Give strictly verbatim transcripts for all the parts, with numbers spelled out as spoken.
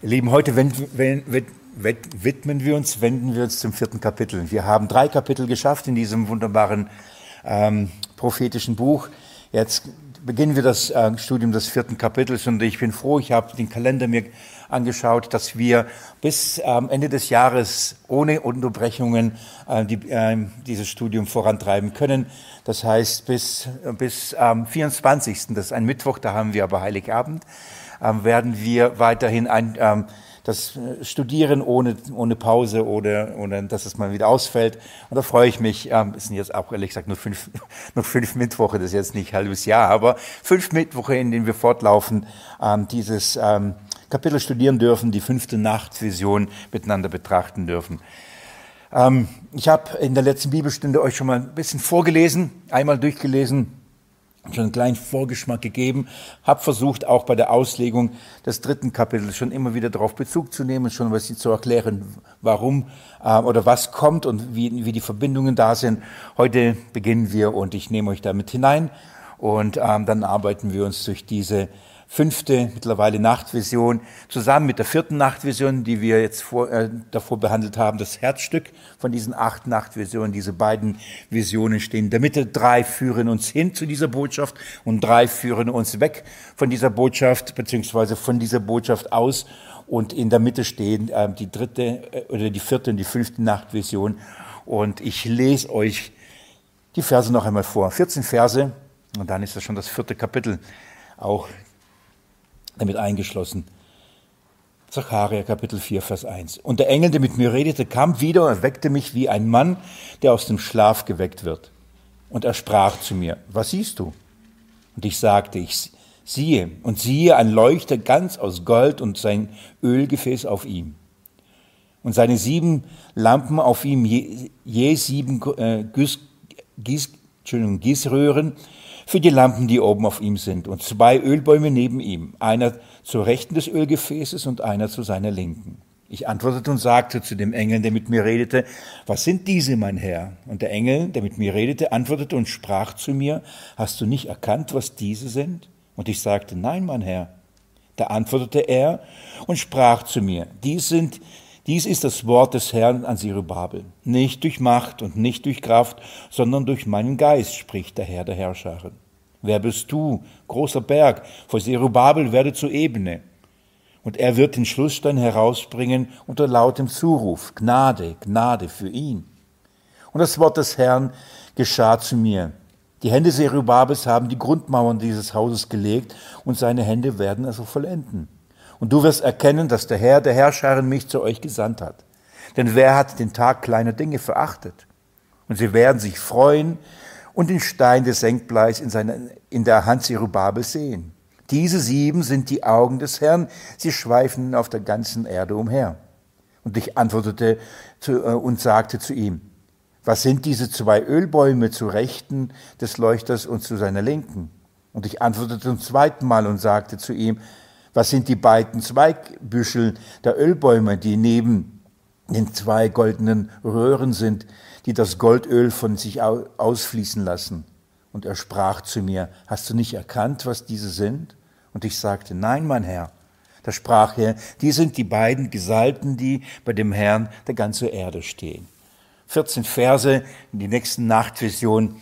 Ihr Lieben, heute wenden, wenden, widmen wir uns, wenden wir uns zum vierten Kapitel. Wir haben drei Kapitel geschafft in diesem wunderbaren ähm, prophetischen Buch. Jetzt beginnen wir das äh, Studium des vierten Kapitels und ich bin froh, ich habe den Kalender mir angeschaut, dass wir bis ähm, Ende des Jahres ohne Unterbrechungen äh, die, äh, dieses Studium vorantreiben können. Das heißt, bis, bis am vierundzwanzigsten, das ist ein Mittwoch, da haben wir aber Heiligabend, ähm, werden wir weiterhin ein, ähm, das Studieren ohne, ohne Pause oder, oder dass es mal wieder ausfällt. Und da freue ich mich, ähm, es sind jetzt auch ehrlich gesagt nur fünf, nur fünf Mittwoche, das ist jetzt nicht ein halbes Jahr, aber fünf Mittwoche, in denen wir fortlaufend ähm, dieses ähm, Kapitel studieren dürfen, die fünfte Nachtvision miteinander betrachten dürfen. Ähm, ich habe in der letzten Bibelstunde euch schon mal ein bisschen vorgelesen, einmal durchgelesen, schon einen kleinen Vorgeschmack gegeben, habe versucht, auch bei der Auslegung des dritten Kapitels schon immer wieder darauf Bezug zu nehmen, schon was zu erklären, warum äh, oder was kommt und wie, wie die Verbindungen da sind. Heute beginnen wir und ich nehme euch damit hinein und ähm, dann arbeiten wir uns durch diese fünfte mittlerweile Nachtvision zusammen mit der vierten Nachtvision, die wir jetzt vor, äh, davor behandelt haben, das Herzstück von diesen acht Nachtvisionen. Diese beiden Visionen stehen in der Mitte. Drei führen uns hin zu dieser Botschaft und drei führen uns weg von dieser Botschaft beziehungsweise von dieser Botschaft aus. Und in der Mitte stehen äh, die dritte äh, oder die vierte und die fünfte Nachtvision. Und ich lese euch die Verse noch einmal vor. vierzehn Verse und dann ist das schon das vierte Kapitel auch damit eingeschlossen. Sacharja, Kapitel vier, Vers eins. Und der Engel, der mit mir redete, kam wieder und weckte mich wie ein Mann, der aus dem Schlaf geweckt wird. Und er sprach zu mir, was siehst du? Und ich sagte, ich siehe, und siehe ein Leuchter ganz aus Gold und sein Ölgefäß auf ihm. Und seine sieben Lampen auf ihm, je, je sieben äh, Gieß, Gieß, Entschuldigung, Gießröhren, für die Lampen, die oben auf ihm sind, und zwei Ölbäume neben ihm, einer zur Rechten des Ölgefäßes und einer zu seiner Linken. Ich antwortete und sagte zu dem Engel, der mit mir redete, was sind diese, mein Herr? Und der Engel, der mit mir redete, antwortete und sprach zu mir, hast du nicht erkannt, was diese sind? Und ich sagte, nein, mein Herr. Da antwortete er und sprach zu mir, dies sind Dies ist das Wort des Herrn an Zerubabel. Nicht durch Macht und nicht durch Kraft, sondern durch meinen Geist, spricht der Herr der Herrscher. Wer bist du, großer Berg? Vor Zerubabel werde zur Ebene. Und er wird den Schlussstein herausbringen unter lautem Zuruf. Gnade, Gnade für ihn. Und das Wort des Herrn geschah zu mir. Die Hände Zerubabels haben die Grundmauern dieses Hauses gelegt und seine Hände werden also vollenden. Und du wirst erkennen, dass der Herr, der Herrscher, mich zu euch gesandt hat. Denn wer hat den Tag kleiner Dinge verachtet? Und sie werden sich freuen und den Stein des Senkbleis in, seiner, in der Hand Zerubabels sehen. Diese sieben sind die Augen des Herrn, sie schweifen auf der ganzen Erde umher. Und ich antwortete zu, äh, und sagte zu ihm, was sind diese zwei Ölbäume zu Rechten des Leuchters und zu seiner Linken? Und ich antwortete zum zweiten Mal und sagte zu ihm, was sind die beiden Zweigbüschel der Ölbäume, die neben den zwei goldenen Röhren sind, die das Goldöl von sich ausfließen lassen? Und er sprach zu mir, hast du nicht erkannt, was diese sind? Und ich sagte, nein, mein Herr. Da sprach er, die sind die beiden Gesalbten, die bei dem Herrn der ganzen Erde stehen. vierzehn Verse in die nächsten Nachtvision.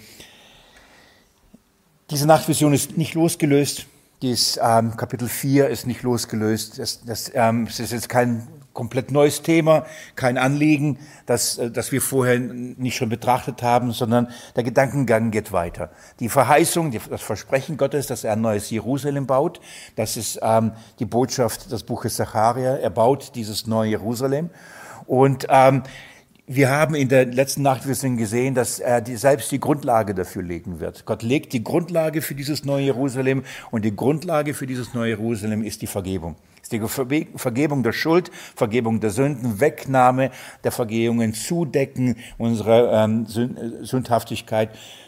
Diese Nachtvision ist nicht losgelöst. Dies ähm, Kapitel vier ist nicht losgelöst. Das, das, ähm, es ist jetzt kein komplett neues Thema, kein Anliegen, das, äh, das wir vorher nicht schon betrachtet haben, sondern der Gedankengang geht weiter. Die Verheißung, die, das Versprechen Gottes, dass er ein neues Jerusalem baut, das ist ähm, die Botschaft des Buches Sacharja. Er baut dieses neue Jerusalem. Und ähm, wir haben in der letzten Nachtvision gesehen, dass er die, selbst die Grundlage dafür legen wird. Gott legt die Grundlage für dieses neue Jerusalem und die Grundlage für dieses neue Jerusalem ist die Vergebung. Ist die Vergebung der Schuld, Vergebung der Sünden, Wegnahme der Vergehungen, Zudecken unserer ähm, Sündhaftigkeit,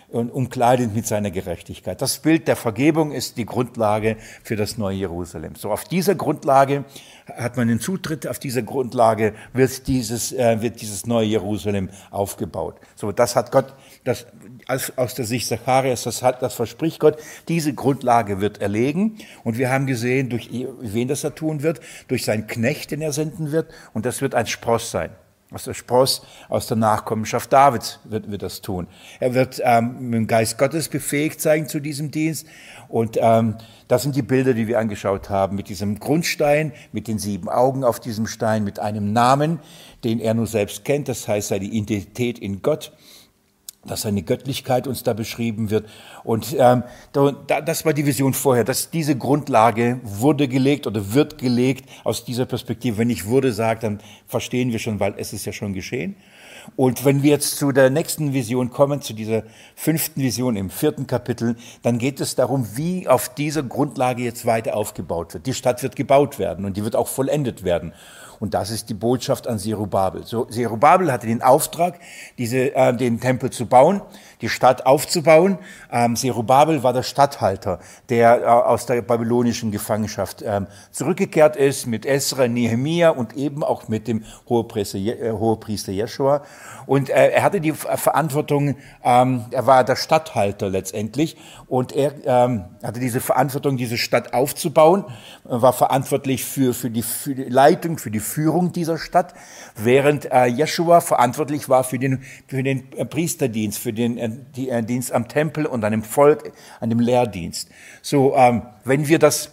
und umkleidet mit seiner Gerechtigkeit. Das Bild der Vergebung ist die Grundlage für das neue Jerusalem. So, auf dieser Grundlage hat man den Zutritt, auf dieser Grundlage wird dieses, äh, wird dieses neue Jerusalem aufgebaut. So, das hat Gott, das, aus, aus der Sicht Zacharias, das hat, das verspricht Gott, diese Grundlage wird erlegen. Und wir haben gesehen, durch wen das er tun wird, durch seinen Knecht, den er senden wird. Und das wird ein Spross sein. Aus der Spross, aus der Nachkommenschaft Davids wird, wird das tun. Er wird ähm, mit dem Geist Gottes befähigt sein zu diesem Dienst. Und ähm, das sind die Bilder, die wir angeschaut haben, mit diesem Grundstein, mit den sieben Augen auf diesem Stein, mit einem Namen, den er nur selbst kennt, das heißt seine Identität in Gott, dass seine Göttlichkeit uns da beschrieben wird. Und ähm, da, das war die Vision vorher, dass diese Grundlage wurde gelegt oder wird gelegt aus dieser Perspektive. Wenn ich wurde sagt, dann verstehen wir schon, weil es ist ja schon geschehen. Und wenn wir jetzt zu der nächsten Vision kommen, zu dieser fünften Vision im vierten Kapitel, dann geht es darum, wie auf dieser Grundlage jetzt weiter aufgebaut wird. Die Stadt wird gebaut werden und die wird auch vollendet werden. Und das ist die Botschaft an Zerubabel. So, Zerubabel hatte den Auftrag, diese, äh, den Tempel zu bauen, die Stadt aufzubauen. Ähm, Zerubabel war der Statthalter, der äh, aus der babylonischen Gefangenschaft ähm, zurückgekehrt ist, mit Esra, Nehemia und eben auch mit dem Hohepriester, äh, Hohepriester Jeschua. Und äh, er hatte die Verantwortung, ähm, er war der Statthalter letztendlich, und er ähm, hatte diese Verantwortung, diese Stadt aufzubauen, war verantwortlich für, für, die, für die Leitung, für die Führung dieser Stadt, während äh, Jeschua verantwortlich war für den, für den äh, Priesterdienst, für den äh, die, äh, Dienst am Tempel und an dem Volk, an dem Lehrdienst. So, ähm, wenn wir das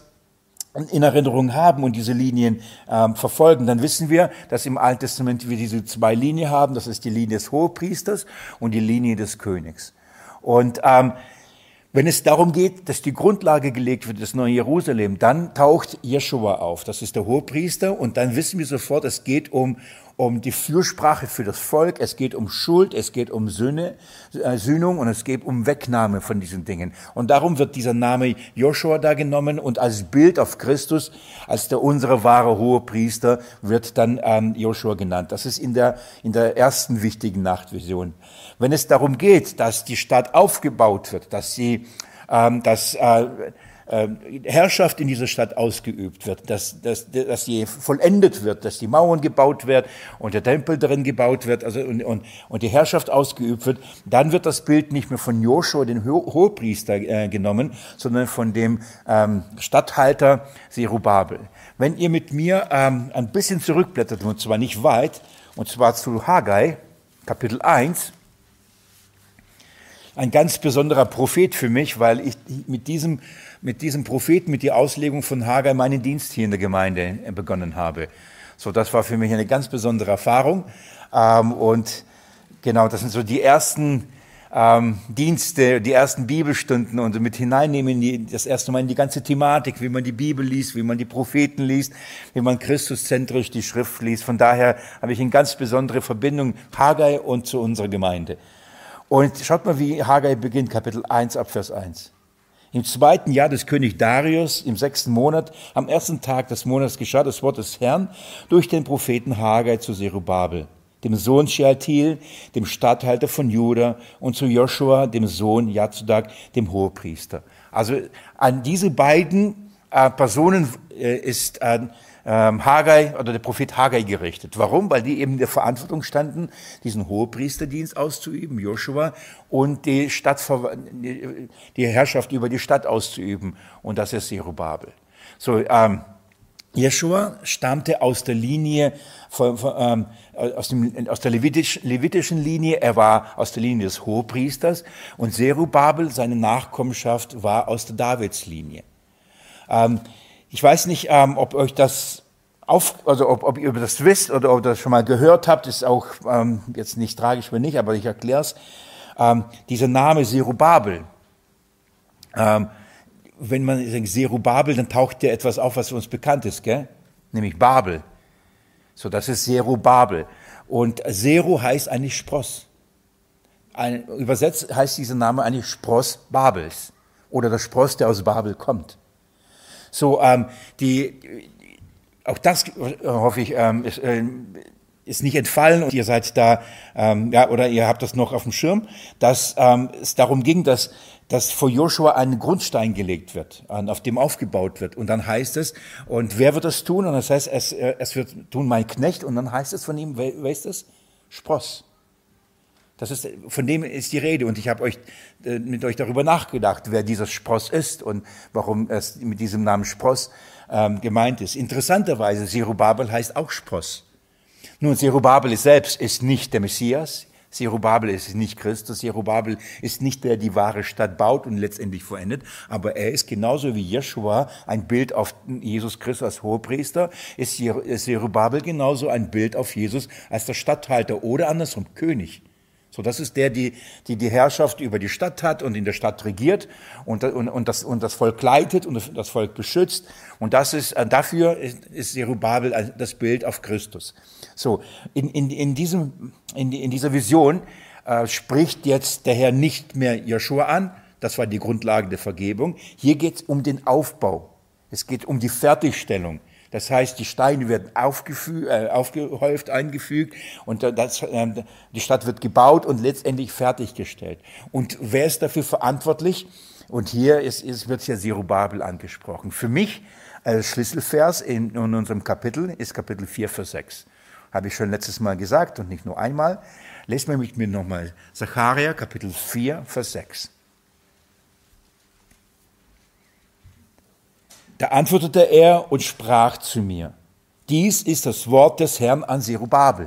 in Erinnerung haben und diese Linien ähm, verfolgen, dann wissen wir, dass im Alten Testament wir diese zwei Linien haben. Das ist die Linie des Hohepriesters und die Linie des Königs. Und ähm, wenn es darum geht, dass die Grundlage gelegt wird, das neue Jerusalem, dann taucht Jeschua auf. Das ist der Hohepriester. Und dann wissen wir sofort, es geht um, um die Fürsprache für das Volk. Es geht um Schuld, es geht um Sünde, äh, Sühnung und es geht um Wegnahme von diesen Dingen. Und darum wird dieser Name Joshua da genommen und als Bild auf Christus, als der unsere wahre Hohepriester, wird dann ähm, Joshua genannt. Das ist in der, in der ersten wichtigen Nachtvision. Wenn es darum geht, dass die Stadt aufgebaut wird, dass sie, ähm, dass äh, äh, Herrschaft in dieser Stadt ausgeübt wird, dass, dass, dass sie vollendet wird, dass die Mauern gebaut werden und der Tempel darin gebaut wird, also und, und, und die Herrschaft ausgeübt wird, dann wird das Bild nicht mehr von Joshua, dem Ho- Hohepriester, äh, genommen, sondern von dem ähm, Statthalter Zerubabel. Wenn ihr mit mir ähm, ein bisschen zurückblättert, und zwar nicht weit, und zwar zu Haggai, Kapitel eins, ein ganz besonderer Prophet für mich, weil ich mit diesem, mit diesem Propheten, mit der Auslegung von Haggai meinen Dienst hier in der Gemeinde begonnen habe. So, das war für mich eine ganz besondere Erfahrung. Ähm, und genau, das sind so die ersten ähm, Dienste, die ersten Bibelstunden und mit hineinnehmen in die, das erste Mal in die ganze Thematik, wie man die Bibel liest, wie man die Propheten liest, wie man christuszentrisch die Schrift liest. Von daher habe ich eine ganz besondere Verbindung Haggai und zu unserer Gemeinde. Und schaut mal, wie Haggai beginnt, Kapitel eins, ab Vers eins. Im zweiten Jahr des König Darius, im sechsten Monat, am ersten Tag des Monats geschah das Wort des Herrn durch den Propheten Haggai zu Zerubabel, dem Sohn Shealtiel, dem Statthalter von Juda, und zu Joshua, dem Sohn Jazodak, dem Hohepriester. Also an diese beiden äh, Personen äh, ist äh, ähm, Haggai oder der Prophet Haggai gerichtet. Warum? Weil die eben in der Verantwortung standen, diesen Hohepriesterdienst auszuüben, Joshua, und die Stadtver- die Herrschaft über die Stadt auszuüben. Und das ist Zerubabel. So, ähm, Jeschua stammte aus der Linie, von, von, ähm, aus, dem, aus der Levitisch, levitischen Linie, er war aus der Linie des Hohepriesters, und Zerubabel, seine Nachkommenschaft, war aus der Davidslinie. Ähm, ich weiß nicht, ähm, ob euch das auf, also ob, ob ihr das wisst oder ob ihr das schon mal gehört habt, ist auch ähm, jetzt nicht tragisch, wenn nicht, aber ich erkläre es. Ähm, dieser Name Zerubabel, ähm, wenn man sagt Zerubabel, dann taucht ja etwas auf, was für uns bekannt ist, gell? Nämlich Babel. So, das ist Zerubabel. Und Zeru heißt eigentlich Spross. Ein, übersetzt heißt dieser Name eigentlich Spross Babels. Oder der Spross, der aus Babel kommt. So, ähm, die, auch das, äh, hoffe ich, ähm, ist, äh, ist nicht entfallen und ihr seid da, ähm, ja, oder ihr habt das noch auf dem Schirm, dass ähm, es darum ging, dass, dass vor Joshua ein Grundstein gelegt wird, auf dem aufgebaut wird. Und dann heißt es, und wer wird das tun? Und das heißt, es, es wird tun mein Knecht. Und dann heißt es von ihm, wer, wer ist das? Spross. Das ist, von dem ist die Rede. Und ich habe euch äh, mit euch darüber nachgedacht, wer dieser Spross ist und warum es mit diesem Namen Spross ähm, gemeint ist. Interessanterweise, Zerubabel heißt auch Spross. Nun, Zerubabel selbst ist nicht der Messias. Zerubabel ist nicht Christus. Zerubabel ist nicht der, der die wahre Stadt baut und letztendlich vollendet. Aber er ist genauso wie Jeschua ein Bild auf Jesus Christus als Hohepriester. Ist Zerubabel genauso ein Bild auf Jesus als der Statthalter oder andersrum König. So, das ist der, die, die die Herrschaft über die Stadt hat und in der Stadt regiert und, und, und, das, und das Volk leitet und das Volk beschützt. Und das ist, dafür ist, ist Zerubabel das Bild auf Christus. So, in, in, in diesem, in, in dieser Vision äh, spricht jetzt der Herr nicht mehr Joshua an. Das war die Grundlage der Vergebung. Hier geht es um den Aufbau. Es geht um die Fertigstellung. Das heißt, die Steine werden aufgefü- äh, aufgehäuft, eingefügt und das, äh, die Stadt wird gebaut und letztendlich fertiggestellt. Und wer ist dafür verantwortlich? Und hier ist, ist, wird ja Zerubabel angesprochen. Für mich als Schlüsselvers in, in unserem Kapitel ist Kapitel vier, Vers sechs. Habe ich schon letztes Mal gesagt und nicht nur einmal. Lest mal mit mir nochmal Sacharja, Kapitel vier, Vers sechs. Da antwortete er und sprach zu mir, dies ist das Wort des Herrn an Zerubabel.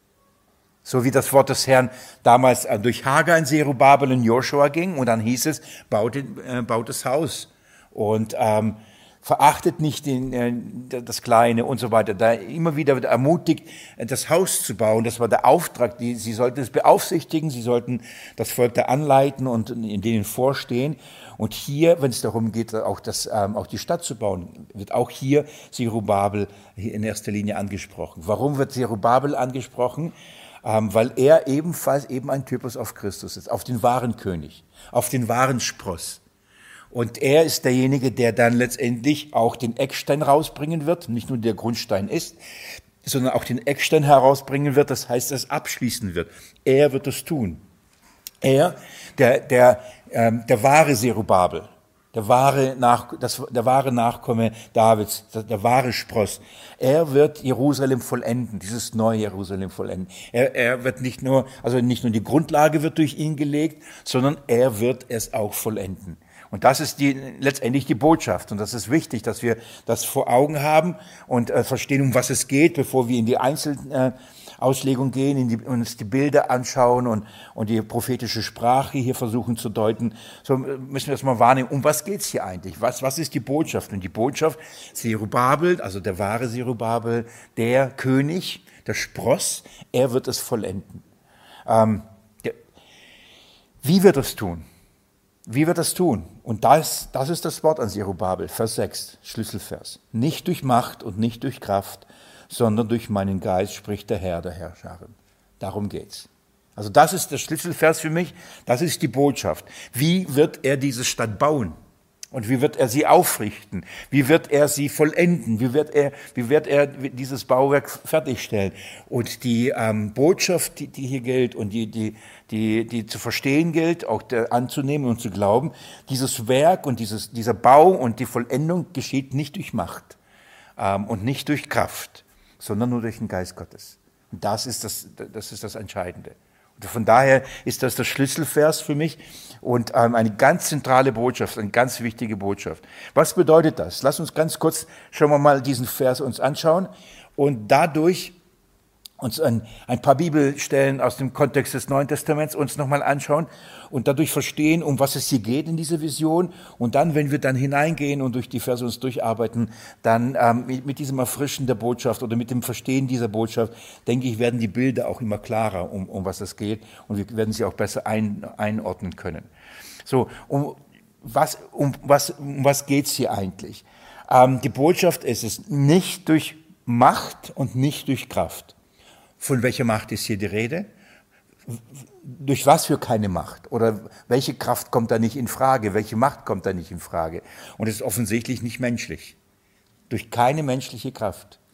So wie das Wort des Herrn damals durch Hagar an Zerubabel und Joshua ging und dann hieß es, baut, äh, baut das Haus und ähm, verachtet nicht den, äh, das Kleine und so weiter. Da immer wieder wird ermutigt, das Haus zu bauen. Das war der Auftrag. Die, sie sollten es beaufsichtigen, sie sollten das Volk da anleiten und in denen vorstehen. Und hier, wenn es darum geht, auch, das, ähm, auch die Stadt zu bauen, wird auch hier Zerubabel in erster Linie angesprochen. Warum wird Zerubabel angesprochen? Ähm, weil er ebenfalls eben ein Typus auf Christus ist, auf den wahren König, auf den wahren Spross. Und er ist derjenige, der dann letztendlich auch den Eckstein rausbringen wird, nicht nur der Grundstein ist, sondern auch den Eckstein herausbringen wird, das heißt, es abschließen wird. Er wird es tun. Er, der, der, ähm, der wahre Zerubabel, der wahre, Nach, das, der wahre Nachkomme Davids, der, der wahre Spross, er wird Jerusalem vollenden, dieses neue Jerusalem vollenden. Er, er wird nicht nur, also nicht nur die Grundlage wird durch ihn gelegt, sondern er wird es auch vollenden. Und das ist die, letztendlich die Botschaft. Und das ist wichtig, dass wir das vor Augen haben und äh, verstehen, um was es geht, bevor wir in die Einzelauslegung äh, gehen, in die, uns die Bilder anschauen und, und die prophetische Sprache hier versuchen zu deuten. So müssen wir das mal wahrnehmen. Um was geht's hier eigentlich? Was, was ist die Botschaft? Und die Botschaft, Zerubabel, also der wahre Zerubabel, der König, der Spross, er wird es vollenden. Ähm, der, wie wird er es tun? Wie wird das tun? Und das, das ist das Wort an Zerubabel, Vers sechs, Schlüsselvers. Nicht durch Macht und nicht durch Kraft, sondern durch meinen Geist, spricht der Herr der Herrscharen. Darum geht's. Also das ist der Schlüsselvers für mich, das ist die Botschaft. Wie wird er diese Stadt bauen? Und wie wird er sie aufrichten? Wie wird er sie vollenden? Wie wird er, wie wird er dieses Bauwerk fertigstellen? Und die ähm, Botschaft, die, die hier gilt und die, die, die, die zu verstehen gilt, auch der, anzunehmen und zu glauben, dieses Werk und dieses, dieser Bau und die Vollendung geschieht nicht durch Macht ähm, und nicht durch Kraft, sondern nur durch den Geist Gottes. Und das ist das, das ist das Entscheidende. Und von daher ist das der Schlüsselvers für mich und ähm, eine ganz zentrale Botschaft, eine ganz wichtige Botschaft. Was bedeutet das? Lass uns ganz kurz, schauen wir mal diesen Vers uns anschauen und dadurch uns ein, ein paar Bibelstellen aus dem Kontext des Neuen Testaments uns nochmal anschauen und dadurch verstehen, um was es hier geht in dieser Vision. Und dann, wenn wir dann hineingehen und durch die Verse uns durcharbeiten, dann ähm, mit, mit diesem Erfrischen der Botschaft oder mit dem Verstehen dieser Botschaft, denke ich, werden die Bilder auch immer klarer, um, um was es geht. Und wir werden sie auch besser ein, einordnen können. So, um was, um was, um was geht's hier eigentlich? Ähm, die Botschaft ist es nicht durch Macht und nicht durch Kraft. Von welcher Macht ist hier die Rede? Durch was für keine Macht? Oder welche Kraft kommt da nicht in Frage? Welche Macht kommt da nicht in Frage? Und es ist offensichtlich nicht menschlich. Durch keine menschliche Kraft.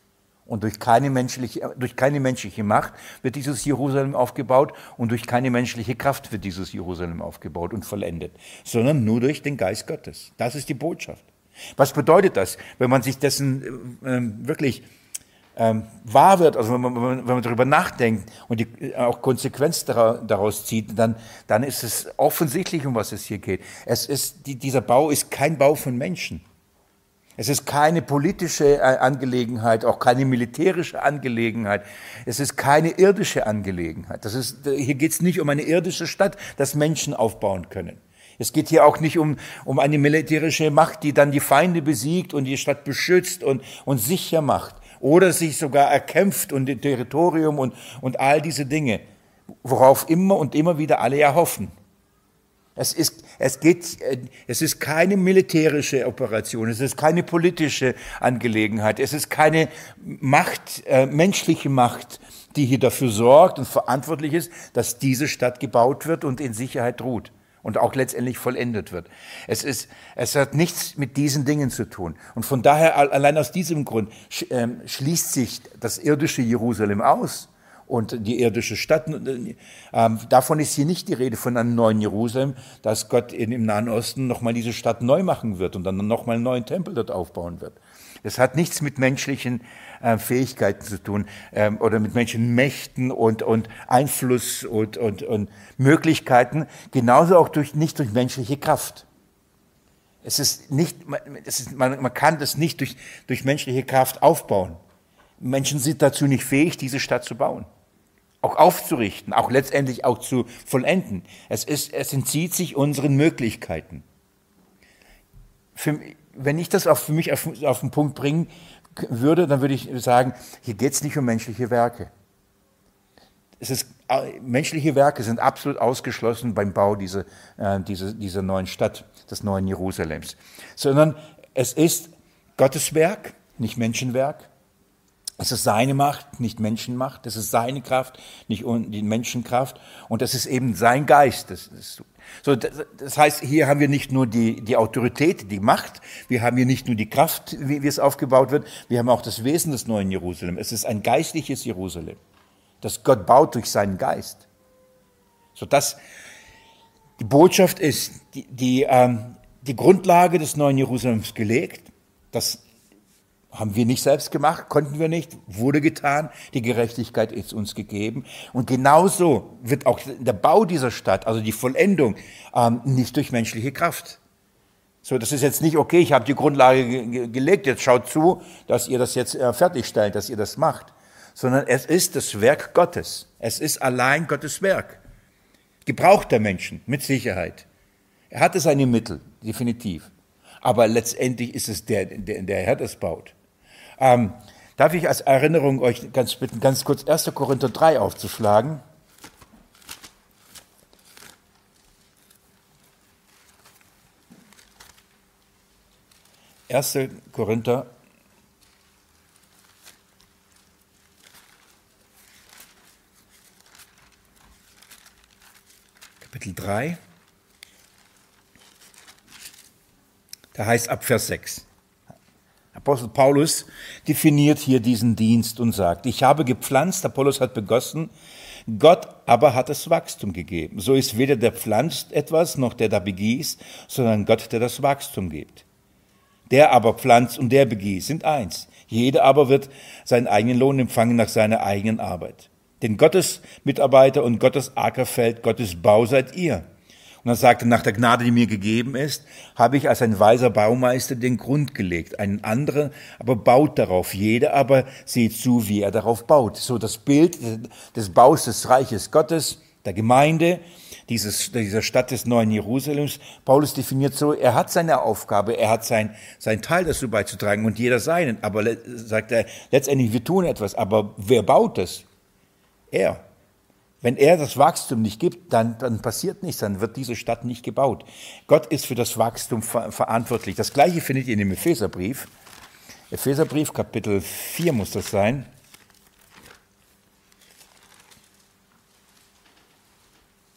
Und durch keine menschliche, durch keine menschliche Macht wird dieses Jerusalem aufgebaut und durch keine menschliche Kraft wird dieses Jerusalem aufgebaut und vollendet, sondern nur durch den Geist Gottes. Das ist die Botschaft. Was bedeutet das, wenn man sich dessen äh, wirklich ähm, wahr wird, also wenn man, wenn man darüber nachdenkt und die, auch Konsequenz daraus zieht, dann, dann ist es offensichtlich, um was es hier geht. Es ist, die, dieser Bau ist kein Bau von Menschen. Es ist keine politische Angelegenheit, auch keine militärische Angelegenheit. Es ist keine irdische Angelegenheit. Das ist, hier geht es nicht um eine irdische Stadt, das Menschen aufbauen können. Es geht hier auch nicht um, um eine militärische Macht, die dann die Feinde besiegt und die Stadt beschützt und, und sicher macht. Oder sich sogar erkämpft und das Territorium und, und all diese Dinge, worauf immer und immer wieder alle ja hoffen. Es ist, es geht, es ist keine militärische Operation, es ist keine politische Angelegenheit, es ist keine Macht, äh, menschliche Macht, die hier dafür sorgt und verantwortlich ist, dass diese Stadt gebaut wird und in Sicherheit ruht und auch letztendlich vollendet wird. Es ist, es hat nichts mit diesen Dingen zu tun. Und von daher, allein aus diesem Grund, schließt sich das irdische Jerusalem aus und die irdische Stadt. Ähm, davon ist hier nicht die Rede von einem neuen Jerusalem, dass Gott in, im Nahen Osten nochmal diese Stadt neu machen wird und dann nochmal einen neuen Tempel dort aufbauen wird. Das hat nichts mit menschlichen äh, Fähigkeiten zu tun ähm, oder mit menschlichen Mächten und, und Einfluss und, und, und Möglichkeiten, genauso auch durch, nicht durch menschliche Kraft. Es ist nicht, es ist, man, man kann das nicht durch, durch menschliche Kraft aufbauen. Menschen sind dazu nicht fähig, diese Stadt zu bauen, auch aufzurichten, auch letztendlich auch zu vollenden. Es ist, es entzieht sich unseren Möglichkeiten. Für, wenn ich das auch für mich auf, auf den Punkt bringen würde, dann würde ich sagen, hier geht es nicht um menschliche Werke. Es ist, menschliche Werke sind absolut ausgeschlossen beim Bau dieser, äh, dieser, dieser neuen Stadt, des neuen Jerusalems. Sondern es ist Gottes Werk, nicht Menschenwerk. Es ist seine Macht, nicht Menschenmacht. Es ist seine Kraft, nicht die Menschenkraft. Und es ist eben sein Geist. Das, das, so, das heißt, hier haben wir nicht nur die, die Autorität, die Macht. Wir haben hier nicht nur die Kraft, wie, wie es aufgebaut wird. Wir haben auch das Wesen des neuen Jerusalem. Es ist ein geistliches Jerusalem, das Gott baut durch seinen Geist. So, das, die Botschaft ist, die, die, ähm, die Grundlage des neuen Jerusalems gelegt. Das haben wir nicht selbst gemacht, konnten wir nicht, wurde getan, die Gerechtigkeit ist uns gegeben. Und genauso wird auch der Bau dieser Stadt, also die Vollendung, ähm, nicht durch menschliche Kraft. So, das ist jetzt nicht, okay, ich habe die Grundlage ge- gelegt, jetzt schaut zu, dass ihr das jetzt äh, fertigstellt, dass ihr das macht. Sondern es ist das Werk Gottes. Es ist allein Gottes Werk. Gebraucht der Menschen, mit Sicherheit. Er hatte seine Mittel, definitiv. Aber letztendlich ist es der, der, der Herr das baut. Ähm, darf ich als Erinnerung euch ganz bitten, ganz kurz erster Korinther drei aufzuschlagen? erster Korinther Kapitel drei. Da heißt ab Vers sechs. Apostel Paulus definiert hier diesen Dienst und sagt, ich habe gepflanzt, Apollos hat begossen, Gott aber hat das Wachstum gegeben. So ist weder der pflanzt etwas, noch der da begießt, sondern Gott, der das Wachstum gibt. Der aber pflanzt und der begießt sind eins. Jeder aber wird seinen eigenen Lohn empfangen nach seiner eigenen Arbeit. Denn Gottes Mitarbeiter und Gottes Ackerfeld, Gottes Bau seid ihr. Und er sagte, nach der Gnade, die mir gegeben ist, habe ich als ein weiser Baumeister den Grund gelegt. Einen anderen aber baut darauf. Jeder aber sieht zu, wie er darauf baut. So das Bild des Baus des Reiches Gottes, der Gemeinde, dieses, dieser Stadt des neuen Jerusalems. Paulus definiert so, er hat seine Aufgabe, er hat sein, sein Teil dazu beizutragen und jeder seinen. Aber sagt er, letztendlich, wir tun etwas. Aber wer baut es? Er. Wenn er das Wachstum nicht gibt, dann, dann passiert nichts, dann wird diese Stadt nicht gebaut. Gott ist für das Wachstum ver- verantwortlich. Das Gleiche findet ihr in dem Epheserbrief. Epheserbrief, Kapitel vier muss das sein.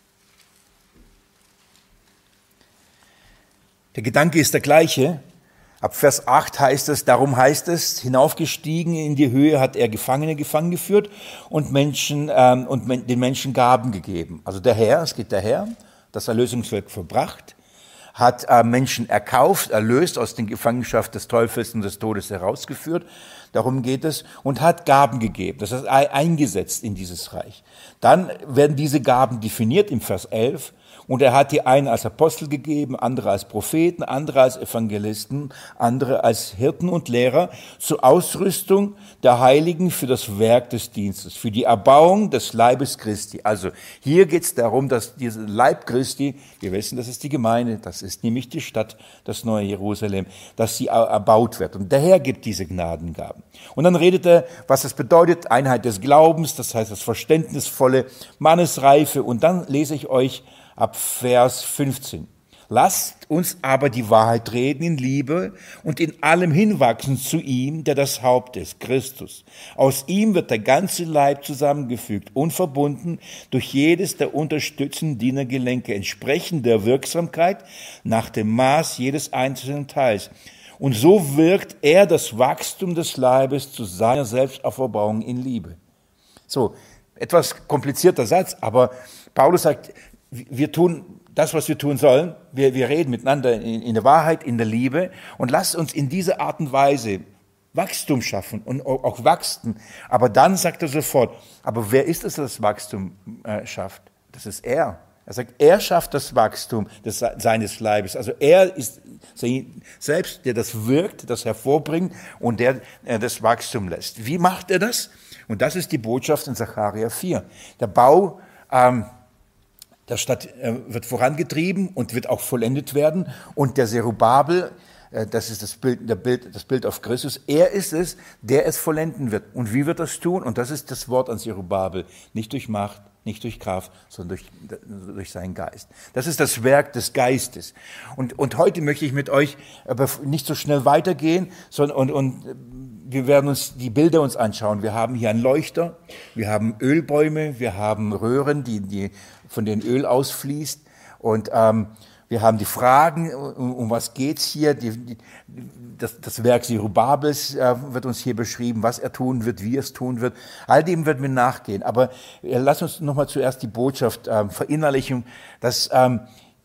Der Gedanke ist der gleiche, Ab Vers acht heißt es, darum heißt es, hinaufgestiegen in die Höhe hat er Gefangene gefangen geführt und Menschen ähm, und men, den Menschen Gaben gegeben. Also der Herr, es geht der Herr, das Erlösungswerk verbracht, hat äh, Menschen erkauft, erlöst, aus der Gefangenschaft des Teufels und des Todes herausgeführt, darum geht es, und hat Gaben gegeben, das heißt eingesetzt in dieses Reich. Dann werden diese Gaben definiert im Vers elf, und er hat die einen als Apostel gegeben, andere als Propheten, andere als Evangelisten, andere als Hirten und Lehrer zur Ausrüstung der Heiligen für das Werk des Dienstes, für die Erbauung des Leibes Christi. Also hier geht es darum, dass dieser Leib Christi, wir wissen, das ist die Gemeinde, das ist nämlich die Stadt, das neue Jerusalem, dass sie erbaut wird. Und der Herr gibt diese Gnadengaben. Und dann redet er, was es bedeutet, Einheit des Glaubens, das heißt das verständnisvolle Mannesreife. Und dann lese ich euch ab Vers fünfzehn. Lasst uns aber die Wahrheit reden in Liebe und in allem hinwachsen zu ihm, der das Haupt ist, Christus. Aus ihm wird der ganze Leib zusammengefügt und verbunden durch jedes der unterstützenden Dienergelenke, entsprechend der Wirksamkeit nach dem Maß jedes einzelnen Teils. Und so wirkt er das Wachstum des Leibes zu seiner Selbstauferbauung in Liebe. So, etwas komplizierter Satz, aber Paulus sagt, wir tun das, was wir tun sollen. Wir, wir reden miteinander in, in der Wahrheit, in der Liebe. Und lasst uns in dieser Art und Weise Wachstum schaffen und auch wachsen. Aber dann sagt er sofort, aber wer ist es, der das Wachstum äh, schafft? Das ist er. Er sagt, er schafft das Wachstum des, seines Leibes. Also er ist selbst, der das wirkt, das hervorbringt und der äh, das Wachstum lässt. Wie macht er das? Und das ist die Botschaft in Sacharja vier. Der Bau ähm, der Stadt wird vorangetrieben und wird auch vollendet werden. Und der Zerubabel, das ist das Bild, der Bild, das Bild auf Christus, er ist es, der es vollenden wird. Und wie wird das tun? Und das ist das Wort an Zerubabel. Nicht durch Macht, nicht durch Kraft, sondern durch, durch seinen Geist. Das ist das Werk des Geistes. Und, und heute möchte ich mit euch aber nicht so schnell weitergehen, sondern und, und wir werden uns die Bilder uns anschauen. Wir haben hier einen Leuchter, wir haben Ölbäume, wir haben Röhren, die, die von denen Öl ausfließt. Und ähm, wir haben die Fragen, um, um was geht's hier? Die, die, das, das Werk Zerubabels äh, wird uns hier beschrieben, was er tun wird, wie er es tun wird. All dem werden wir nachgehen. Aber äh, lass uns nochmal zuerst die Botschaft äh, verinnerlichen, dass ähm,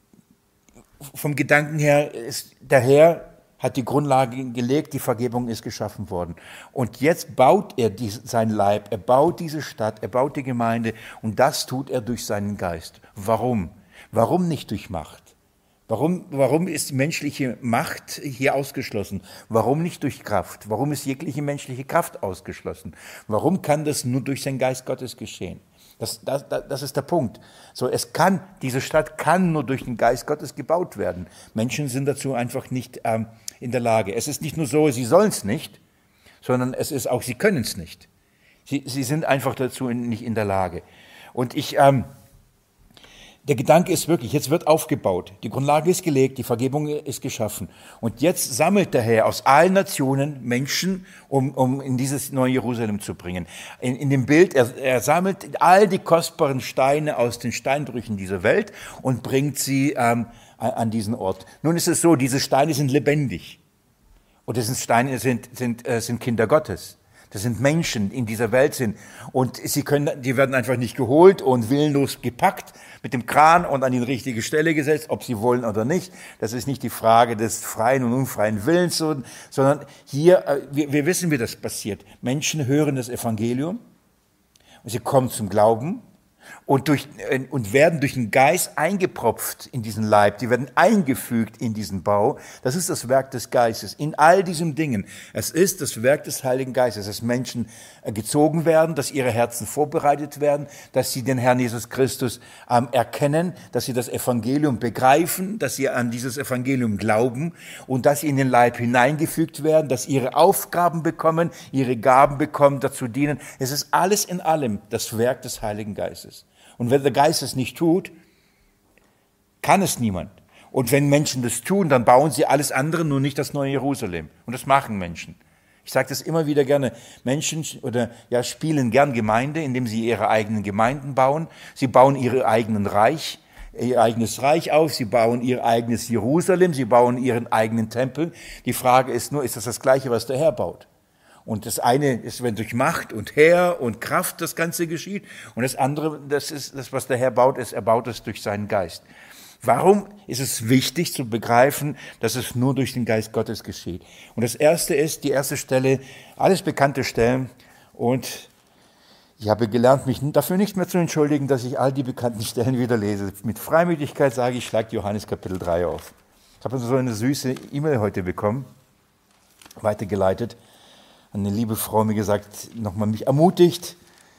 vom Gedanken her ist der Herr hat die Grundlage gelegt, die Vergebung ist geschaffen worden. Und jetzt baut er dies, sein Leib, er baut diese Stadt, er baut die Gemeinde und das tut er durch seinen Geist. Warum? Warum nicht durch Macht? Warum, warum ist die menschliche Macht hier ausgeschlossen? Warum nicht durch Kraft? Warum ist jegliche menschliche Kraft ausgeschlossen? Warum kann das nur durch den Geist Gottes geschehen? Das, das, das ist der Punkt. So, es kann, diese Stadt kann nur durch den Geist Gottes gebaut werden. Menschen sind dazu einfach nicht ähm, in der Lage. Es ist nicht nur so, sie sollen es nicht, sondern es ist auch, sie können es nicht. Sie, sie sind einfach dazu in, nicht in der Lage. Und ich, ähm, der Gedanke ist wirklich, jetzt wird aufgebaut, die Grundlage ist gelegt, die Vergebung ist geschaffen. Und jetzt sammelt der Herr aus allen Nationen Menschen, um, um in dieses neue Jerusalem zu bringen. In, in dem Bild, er, er sammelt all die kostbaren Steine aus den Steinbrüchen dieser Welt und bringt sie ähm, an diesen Ort. Nun ist es so, diese Steine sind lebendig. Und diese Steine sind, sind, äh, sind Kinder Gottes. Das sind Menschen, die in dieser Welt sind. Und sie können, die werden einfach nicht geholt und willenlos gepackt mit dem Kran und an die richtige Stelle gesetzt, ob sie wollen oder nicht. Das ist nicht die Frage des freien und unfreien Willens, sondern hier, wir, wir wissen, wie das passiert. Menschen hören das Evangelium und sie kommen zum Glauben. Und, durch, und werden durch den Geist eingepropft in diesen Leib, die werden eingefügt in diesen Bau. Das ist das Werk des Geistes, in all diesen Dingen. Es ist das Werk des Heiligen Geistes, dass Menschen gezogen werden, dass ihre Herzen vorbereitet werden, dass sie den Herrn Jesus Christus ähm, erkennen, dass sie das Evangelium begreifen, dass sie an dieses Evangelium glauben und dass sie in den Leib hineingefügt werden, dass ihre Aufgaben bekommen, ihre Gaben bekommen, dazu dienen. Es ist alles in allem das Werk des Heiligen Geistes. Und wenn der Geist es nicht tut, kann es niemand. Und wenn Menschen das tun, dann bauen sie alles andere, nur nicht das neue Jerusalem. Und das machen Menschen. Ich sage das immer wieder gerne. Menschen oder ja spielen gern Gemeinde, indem sie ihre eigenen Gemeinden bauen. Sie bauen ihre eigenen Reich. ihr eigenes Reich auf, sie bauen ihr eigenes Jerusalem, sie bauen ihren eigenen Tempel. Die Frage ist nur, ist das das Gleiche, was der Herr baut? Und das eine ist, wenn durch Macht und Heer und Kraft das Ganze geschieht. Und das andere, das ist das, was der Herr baut, ist, er baut es durch seinen Geist. Warum ist es wichtig zu begreifen, dass es nur durch den Geist Gottes geschieht? Und das erste ist, die erste Stelle, alles bekannte Stellen. Und ich habe gelernt, mich dafür nicht mehr zu entschuldigen, dass ich all die bekannten Stellen wieder lese. Mit Freimütigkeit sage ich, schlagt Johannes Kapitel drei auf. Ich habe so eine süße E-Mail heute bekommen, weitergeleitet. Eine liebe Frau mir gesagt, nochmal mich ermutigt,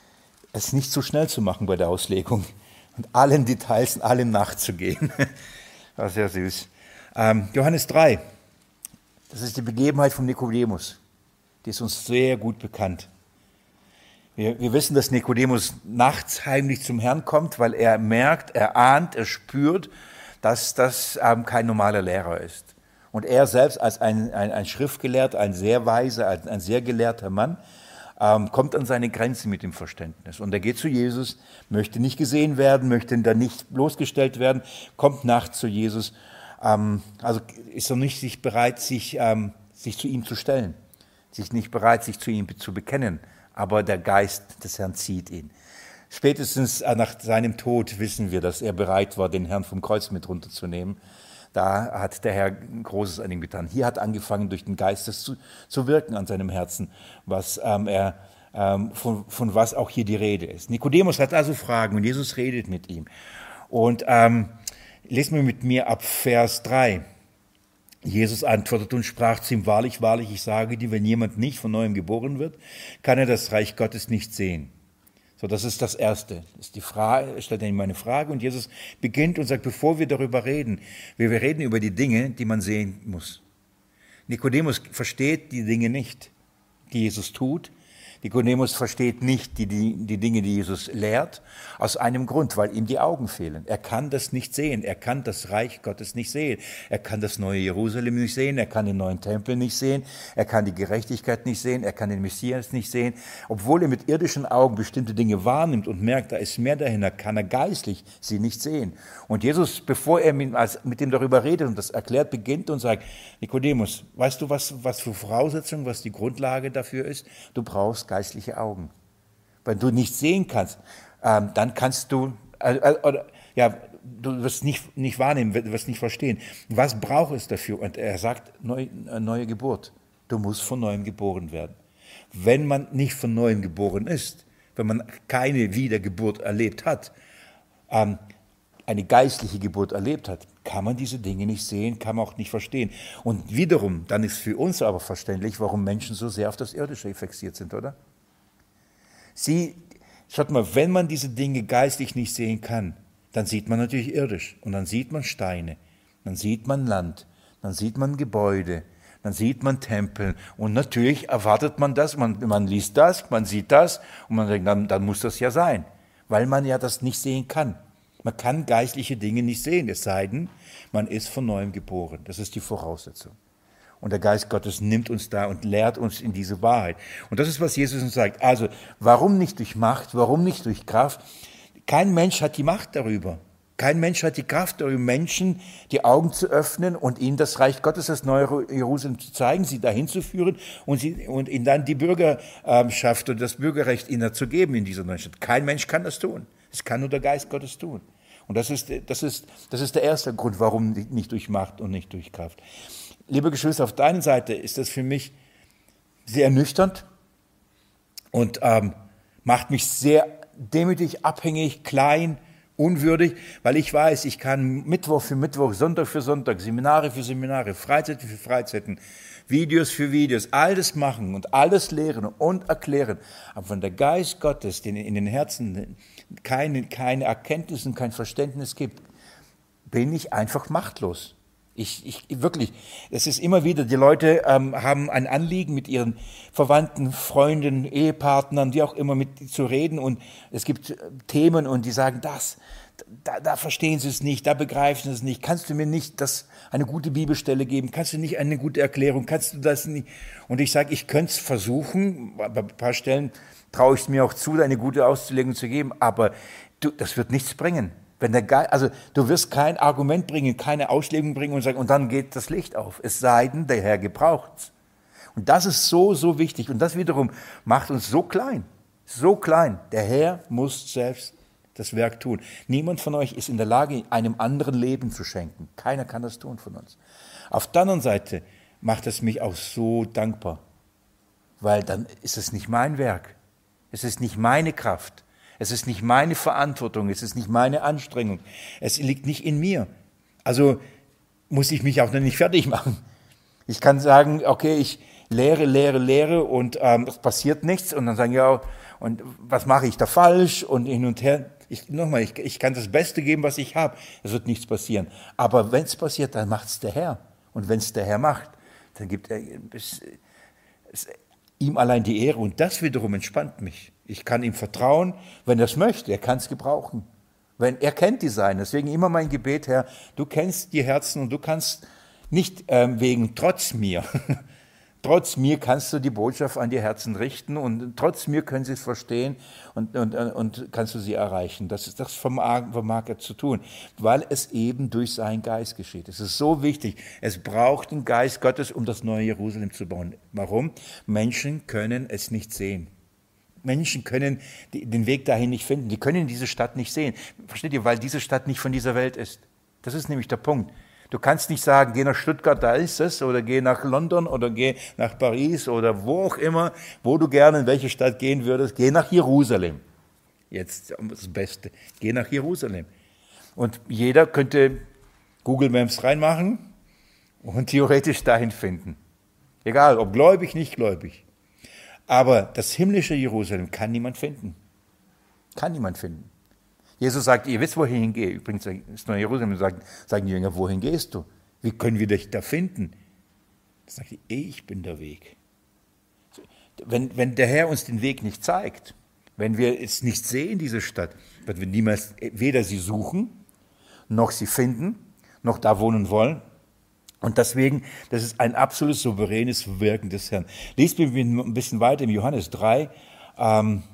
es nicht zu schnell zu machen bei der Auslegung und allen Details und allem nachzugehen. War sehr süß. Ähm, Johannes drei, das ist die Begebenheit von Nikodemus. Die ist uns sehr gut bekannt. Wir, wir wissen, dass Nikodemus nachts heimlich zum Herrn kommt, weil er merkt, er ahnt, er spürt, dass das ähm, kein normaler Lehrer ist. Und er selbst als ein, ein, ein Schriftgelehrter, ein sehr weiser, ein, ein sehr gelehrter Mann, ähm, kommt an seine Grenzen mit dem Verständnis. Und er geht zu Jesus, möchte nicht gesehen werden, möchte da nicht bloßgestellt werden, kommt nachts zu Jesus. Ähm, also ist er nicht sich bereit, sich, ähm, sich zu ihm zu stellen, sich nicht bereit, sich zu ihm zu bekennen. Aber der Geist des Herrn zieht ihn. Spätestens nach seinem Tod wissen wir, dass er bereit war, den Herrn vom Kreuz mit runterzunehmen. Da hat der Herr Großes an ihm getan. Hier hat angefangen, durch den Geist zu, zu wirken an seinem Herzen, was ähm, er, ähm, von, von was auch hier die Rede ist. Nikodemus hat also Fragen und Jesus redet mit ihm. Und ähm, lesen wir mit mir ab Vers drei. Jesus antwortete und sprach zu ihm, wahrlich, wahrlich, ich sage dir, wenn jemand nicht von neuem geboren wird, kann er das Reich Gottes nicht sehen. So, das ist das Erste. Das ist die Frage, er stellt ihm eine Frage und Jesus beginnt und sagt, bevor wir darüber reden, wir reden über die Dinge, die man sehen muss. Nikodemus versteht die Dinge nicht, die Jesus tut. Nikodemus versteht nicht die, die, die Dinge, die Jesus lehrt, aus einem Grund, weil ihm die Augen fehlen. Er kann das nicht sehen, er kann das Reich Gottes nicht sehen, er kann das neue Jerusalem nicht sehen, er kann den neuen Tempel nicht sehen, er kann die Gerechtigkeit nicht sehen, er kann den Messias nicht sehen. Obwohl er mit irdischen Augen bestimmte Dinge wahrnimmt und merkt, da ist mehr dahinter, kann er geistlich sie nicht sehen. Und Jesus, bevor er mit, als, mit ihm darüber redet und das erklärt, beginnt und sagt, Nikodemus, weißt du, was, was für Voraussetzungen, was die Grundlage dafür ist? Du brauchst geistliche Augen. Wenn du nicht sehen kannst, ähm, dann kannst du, äh, äh, oder, ja, du wirst nicht, nicht wahrnehmen, wirst nicht verstehen. Was braucht es dafür? Und er sagt, neu, äh, neue Geburt. Du musst von Neuem geboren werden. Wenn man nicht von Neuem geboren ist, wenn man keine Wiedergeburt erlebt hat, ähm, eine geistliche Geburt erlebt hat, kann man diese Dinge nicht sehen, kann man auch nicht verstehen. Und wiederum, dann ist für uns aber verständlich, warum Menschen so sehr auf das Irdische fixiert sind, oder? Sie, schaut mal, wenn man diese Dinge geistlich nicht sehen kann, dann sieht man natürlich irdisch. Und dann sieht man Steine, dann sieht man Land, dann sieht man Gebäude, dann sieht man Tempel. Und natürlich erwartet man das, man, man liest das, man sieht das und man denkt, dann, dann muss das ja sein, weil man ja das nicht sehen kann. Man kann geistliche Dinge nicht sehen, es sei denn, man ist von Neuem geboren. Das ist die Voraussetzung. Und der Geist Gottes nimmt uns da und lehrt uns in diese Wahrheit. Und das ist, was Jesus uns sagt. Also, warum nicht durch Macht, warum nicht durch Kraft? Kein Mensch hat die Macht darüber. Kein Mensch hat die Kraft darüber, Menschen die Augen zu öffnen und ihnen das Reich Gottes, das neue Jerusalem zu zeigen, sie dahin zu führen und, sie, und ihnen dann die Bürgerschaft und das Bürgerrecht ihnen zu geben in dieser neuen Stadt. Kein Mensch kann das tun. Es kann nur der Geist Gottes tun. Und das ist, das ist, das ist der erste Grund, warum nicht durch Macht und nicht durch Kraft. Liebe Geschwister, auf deiner Seite ist das für mich sehr ernüchternd und ähm, macht mich sehr demütig, abhängig, klein, unwürdig, weil ich weiß, ich kann Mittwoch für Mittwoch, Sonntag für Sonntag, Seminare für Seminare, Freizeiten für Freizeiten, Videos für Videos, alles machen und alles lehren und erklären. Aber wenn der Geist Gottes den in den Herzen keine, keine Erkenntnis und kein Verständnis gibt, bin ich einfach machtlos. Ich, ich wirklich, es ist immer wieder, die Leute ähm, haben ein Anliegen, mit ihren Verwandten, Freunden, Ehepartnern, wie auch immer, mit zu reden und es gibt äh, Themen und die sagen, das, da, da verstehen sie es nicht, da begreifen sie es nicht, kannst du mir nicht das, eine gute Bibelstelle geben, kannst du nicht eine gute Erklärung, kannst du das nicht? Und ich sage, ich könnte es versuchen, bei ein paar Stellen traue ich es mir auch zu, eine gute Auslegung zu geben, aber du, das wird nichts bringen. Wenn der Geist, also du wirst kein Argument bringen, keine Auslegung bringen und sagen, und dann geht das Licht auf. Es sei denn, der Herr gebraucht's. Und das ist so, so wichtig. Und das wiederum macht uns so klein. So klein. Der Herr muss selbst das Werk tun. Niemand von euch ist in der Lage, einem anderen Leben zu schenken. Keiner kann das tun von uns. Auf der anderen Seite macht es mich auch so dankbar, weil dann ist es nicht mein Werk. Es ist nicht meine Kraft. Es ist nicht meine Verantwortung. Es ist nicht meine Anstrengung. Es liegt nicht in mir. Also muss ich mich auch noch nicht fertig machen. Ich kann sagen, okay, ich lehre, lehre, lehre und ähm, es passiert nichts. Und dann sagen, ja, und was mache ich da falsch? Und hin und her. Ich, nochmal, ich, ich kann das Beste geben, was ich habe. Es wird nichts passieren. Aber wenn es passiert, dann macht es der Herr. Und wenn es der Herr macht, dann gibt er es, es, ihm allein die Ehre. Und das wiederum entspannt mich. Ich kann ihm vertrauen, wenn er es möchte. Er kann es gebrauchen. Wenn, er kennt die Seinen. Deswegen immer mein Gebet, Herr, du kennst die Herzen und du kannst nicht ähm, wegen, trotz mir, trotz mir kannst du die Botschaft an die Herzen richten und trotz mir können sie es verstehen und, und, und kannst du sie erreichen. Das, ist, das vermag, vermag er zu tun, weil es eben durch seinen Geist geschieht. Es ist so wichtig. Es braucht den Geist Gottes, um das neue Jerusalem zu bauen. Warum? Menschen können es nicht sehen. Menschen können den Weg dahin nicht finden. Die können diese Stadt nicht sehen. Versteht ihr? Weil diese Stadt nicht von dieser Welt ist. Das ist nämlich der Punkt. Du kannst nicht sagen, geh nach Stuttgart, da ist es, oder geh nach London, oder geh nach Paris, oder wo auch immer, wo du gerne in welche Stadt gehen würdest. Geh nach Jerusalem. Jetzt das Beste. Geh nach Jerusalem. Und jeder könnte Google Maps reinmachen und theoretisch dahin finden. Egal, ob gläubig, nicht gläubig. Aber das himmlische Jerusalem kann niemand finden. Kann niemand finden. Jesus sagt, ihr wisst, wohin ich gehe. Übrigens, das neue Jerusalem sagt, sagen die Jünger, wohin gehst du? Wie können wir dich da finden? Da sagt er, ich bin der Weg. Wenn, wenn der Herr uns den Weg nicht zeigt, wenn wir es nicht sehen, diese Stadt, werden wir niemals weder sie suchen, noch sie finden, noch da wohnen wollen. Und deswegen, das ist ein absolut souveränes Wirken des Herrn. Lest mir ein bisschen weiter im Johannes drei, ähm,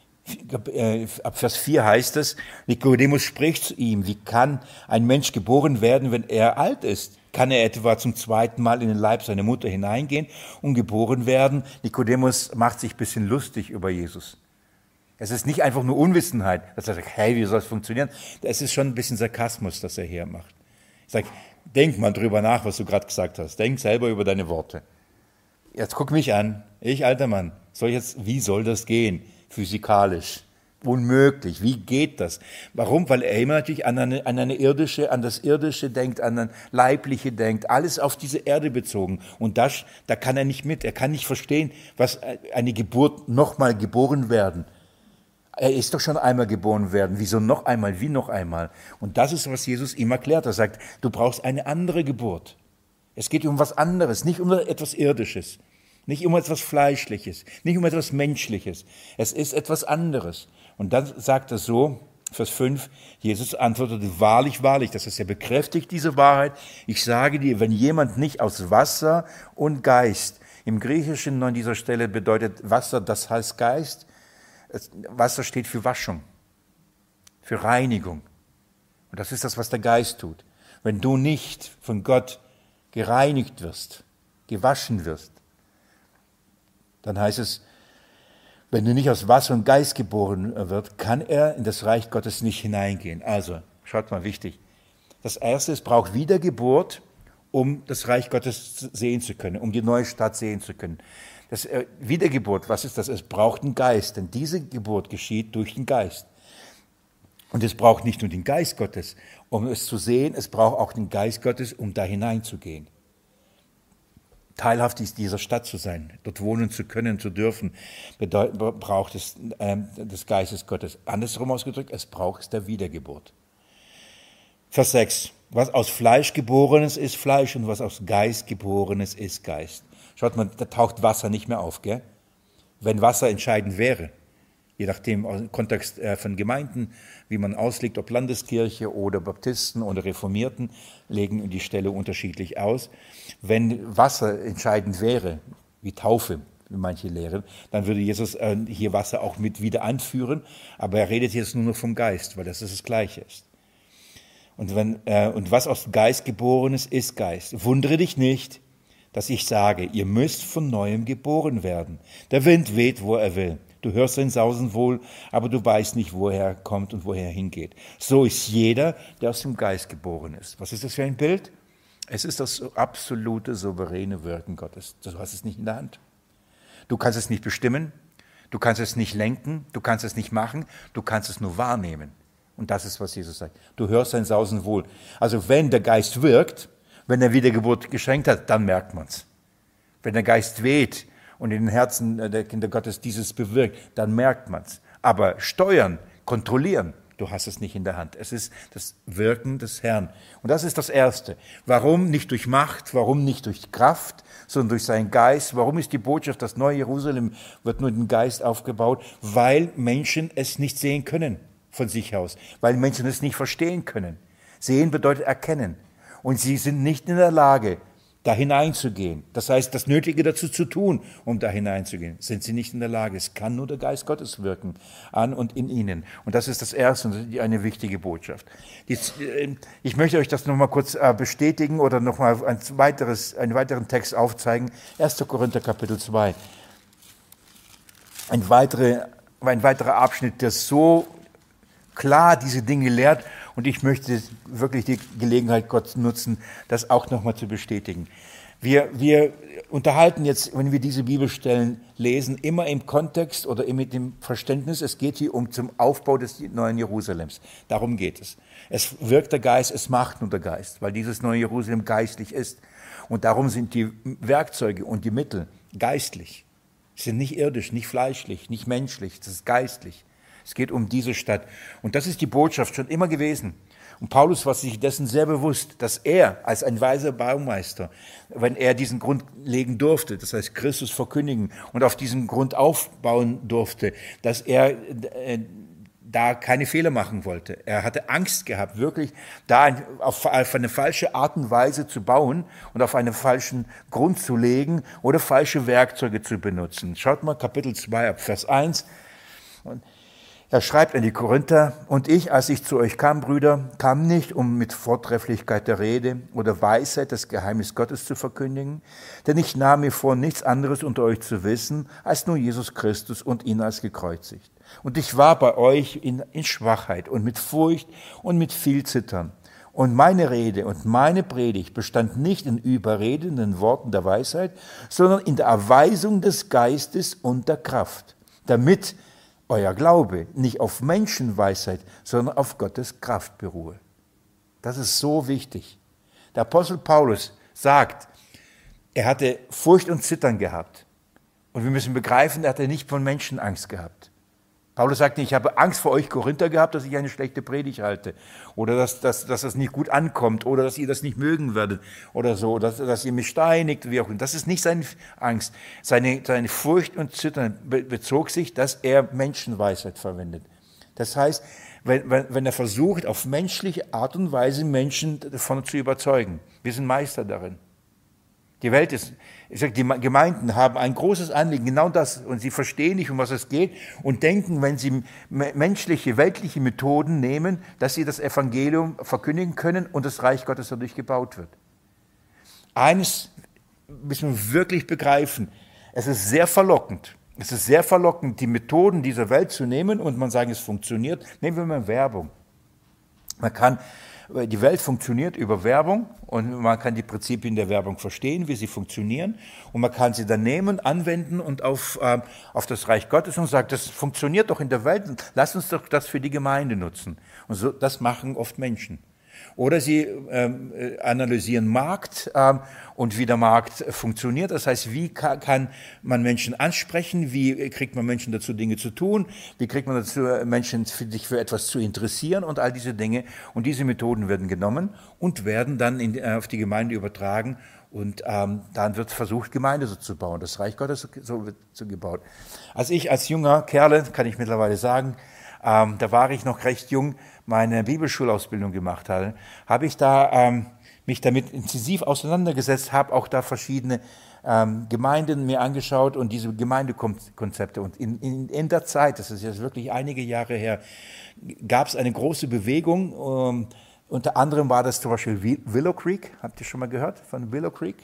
ab Vers vier heißt es, Nikodemus spricht zu ihm, wie kann ein Mensch geboren werden, wenn er alt ist? Kann er etwa zum zweiten Mal in den Leib seiner Mutter hineingehen und geboren werden? Nikodemus macht sich ein bisschen lustig über Jesus. Es ist nicht einfach nur Unwissenheit, dass er sagt, hey, wie soll es funktionieren? Es ist schon ein bisschen Sarkasmus, das er hier macht. Ich sage, denk mal drüber nach, was du gerade gesagt hast. Denk selber über deine Worte. Jetzt guck mich an, ich alter Mann, soll jetzt, wie soll das gehen? Physikalisch. Unmöglich. Wie geht das? Warum? Weil er immer natürlich an eine, an eine irdische, an das Irdische denkt, an das Leibliche denkt. Alles auf diese Erde bezogen. Und das, da kann er nicht mit. Er kann nicht verstehen, was eine Geburt, nochmal geboren werden. Er ist doch schon einmal geboren werden. Wieso noch einmal? Wie noch einmal? Und das ist, was Jesus ihm erklärt. Er sagt, du brauchst eine andere Geburt. Es geht um was anderes, nicht um etwas Irdisches. Nicht um etwas Fleischliches, nicht um etwas Menschliches. Es ist etwas anderes. Und dann sagt er so, Vers fünf, Jesus antwortete, wahrlich, wahrlich, das ist ja bekräftigt, diese Wahrheit. Ich sage dir, wenn jemand nicht aus Wasser und Geist, im Griechischen an dieser Stelle bedeutet Wasser, das heißt Geist, Wasser steht für Waschung, für Reinigung. Und das ist das, was der Geist tut. Wenn du nicht von Gott gereinigt wirst, gewaschen wirst, dann heißt es, wenn du nicht aus Wasser und Geist geboren wird, kann er in das Reich Gottes nicht hineingehen. Also, schaut mal, wichtig. Das Erste, es braucht Wiedergeburt, um das Reich Gottes sehen zu können, um die neue Stadt sehen zu können. Das äh, Wiedergeburt, was ist das? Es braucht einen Geist, denn diese Geburt geschieht durch den Geist. Und es braucht nicht nur den Geist Gottes, um es zu sehen, es braucht auch den Geist Gottes, um da hineinzugehen. Teilhaft dieser Stadt zu sein, dort wohnen zu können, zu dürfen, bedeut, braucht es äh, des Geistes Gottes. Andersrum ausgedrückt, es braucht es der Wiedergeburt. Vers sechs. Was aus Fleisch Geborenes ist Fleisch und was aus Geist Geborenes ist Geist. Schaut mal, da taucht Wasser nicht mehr auf, gell? Wenn Wasser entscheidend wäre, je nachdem im Kontext äh, von Gemeinden, wie man auslegt, ob Landeskirche oder Baptisten oder Reformierten, legen die Stelle unterschiedlich aus. Wenn Wasser entscheidend wäre, wie Taufe, wie manche lehren, dann würde Jesus äh, hier Wasser auch mit wieder anführen, aber er redet jetzt nur noch vom Geist, weil das das Gleiche ist. Und, wenn, äh, und was aus dem Geist geboren ist, ist Geist. Wundere dich nicht, dass ich sage, ihr müsst von Neuem geboren werden. Der Wind weht, wo er will. Du hörst sein Sausen wohl, aber du weißt nicht, woher er kommt und woher er hingeht. So ist jeder, der aus dem Geist geboren ist. Was ist das für ein Bild? Es ist das absolute, souveräne Wirken Gottes. Du hast es nicht in der Hand. Du kannst es nicht bestimmen, du kannst es nicht lenken, du kannst es nicht machen, du kannst es nur wahrnehmen. Und das ist, was Jesus sagt. Du hörst sein Sausen wohl. Also wenn der Geist wirkt, wenn er Wiedergeburt geschenkt hat, dann merkt man es. Wenn der Geist weht und in den Herzen der Kinder Gottes dieses bewirkt, dann merkt man es. Aber steuern, kontrollieren, du hast es nicht in der Hand. Es ist das Wirken des Herrn. Und das ist das Erste. Warum nicht durch Macht, warum nicht durch Kraft, sondern durch seinen Geist? Warum ist die Botschaft, das neue Jerusalem wird nur im Geist aufgebaut? Weil Menschen es nicht sehen können von sich aus. Weil Menschen es nicht verstehen können. Sehen bedeutet erkennen. Und sie sind nicht in der Lage, da hineinzugehen. Das heißt, das Nötige dazu zu tun, um da hineinzugehen, sind sie nicht in der Lage. Es kann nur der Geist Gottes wirken, an und in ihnen. Und das ist das Erste und eine wichtige Botschaft. Ich möchte euch das nochmal kurz bestätigen oder nochmal ein weiteres, einen weiteren Text aufzeigen. erster Korinther Kapitel zwei. Ein, weitere, ein weiterer Abschnitt, der so klar diese Dinge lehrt. Und ich möchte wirklich die Gelegenheit Gott nutzen, das auch nochmal zu bestätigen. Wir, wir unterhalten jetzt, wenn wir diese Bibelstellen lesen, immer im Kontext oder mit dem Verständnis, es geht hier um zum Aufbau des neuen Jerusalems. Darum geht es. Es wirkt der Geist, es macht nur der Geist, weil dieses neue Jerusalem geistlich ist. Und darum sind die Werkzeuge und die Mittel geistlich. Sie sind nicht irdisch, nicht fleischlich, nicht menschlich, das ist geistlich. Es geht um diese Stadt. Und das ist die Botschaft schon immer gewesen. Und Paulus war sich dessen sehr bewusst, dass er als ein weiser Baumeister, wenn er diesen Grund legen durfte, das heißt Christus verkündigen und auf diesen Grund aufbauen durfte, dass er äh, da keine Fehler machen wollte. Er hatte Angst gehabt, wirklich da auf, auf eine falsche Art und Weise zu bauen und auf einen falschen Grund zu legen oder falsche Werkzeuge zu benutzen. Schaut mal Kapitel zwei ab Vers eins. Und er schreibt an die Korinther, und ich, als ich zu euch kam, Brüder, kam nicht, um mit Vortrefflichkeit der Rede oder Weisheit das Geheimnis Gottes zu verkündigen, denn ich nahm mir vor, nichts anderes unter euch zu wissen, als nur Jesus Christus und ihn als gekreuzigt. Und ich war bei euch in, in Schwachheit und mit Furcht und mit viel Zittern. Und meine Rede und meine Predigt bestand nicht in überredenden Worten der Weisheit, sondern in der Erweisung des Geistes und der Kraft, damit euer Glaube nicht auf Menschenweisheit, sondern auf Gottes Kraft beruhe. Das ist so wichtig. Der Apostel Paulus sagt, er hatte Furcht und Zittern gehabt. Und wir müssen begreifen, er hatte nicht von Menschen Angst gehabt. Paulus sagt nicht, ich habe Angst vor euch Korinther gehabt, dass ich eine schlechte Predigt halte. Oder dass, dass, dass das nicht gut ankommt. Oder dass ihr das nicht mögen werdet. Oder so. Dass, dass ihr mich steinigt. Wie auch immer. Das ist nicht seine Angst. Seine, seine Furcht und Zittern bezog sich, dass er Menschenweisheit verwendet. Das heißt, wenn, wenn, wenn er versucht, auf menschliche Art und Weise Menschen davon zu überzeugen. Wir sind Meister darin. Die Welt ist, ich sage, die Gemeinden haben ein großes Anliegen, genau das, und sie verstehen nicht, um was es geht, und denken, wenn sie menschliche, weltliche Methoden nehmen, dass sie das Evangelium verkündigen können und das Reich Gottes dadurch gebaut wird. Eines müssen wir wirklich begreifen, es ist sehr verlockend, es ist sehr verlockend, die Methoden dieser Welt zu nehmen und man sagt, es funktioniert. Nehmen wir mal Werbung. Man kann Die Welt funktioniert über Werbung und man kann die Prinzipien der Werbung verstehen, wie sie funktionieren, und man kann sie dann nehmen, anwenden und auf, äh, auf das Reich Gottes und sagt, das funktioniert doch in der Welt, lass uns doch das für die Gemeinde nutzen. Und so, das machen oft Menschen. Oder sie ähm, analysieren Markt ähm, und wie der Markt funktioniert. Das heißt, wie kann, kann man Menschen ansprechen? Wie kriegt man Menschen dazu, Dinge zu tun? Wie kriegt man dazu, Menschen sich für etwas zu interessieren und all diese Dinge? Und diese Methoden werden genommen und werden dann in, äh, auf die Gemeinde übertragen. Und ähm, dann wird versucht, Gemeinde so zu bauen. Das Reich Gottes so wird so gebaut. Als ich als junger Kerle, kann ich mittlerweile sagen, ähm, da war ich noch recht jung, meine Bibelschulausbildung gemacht hatte, habe ich da ähm, mich damit intensiv auseinandergesetzt, habe auch da verschiedene ähm, Gemeinden mir angeschaut und diese Gemeindekonzepte. Und in, in, in der Zeit, das ist jetzt wirklich einige Jahre her, gab es eine große Bewegung, ähm, unter anderem war das zum Beispiel Willow Creek. Habt ihr schon mal gehört von Willow Creek?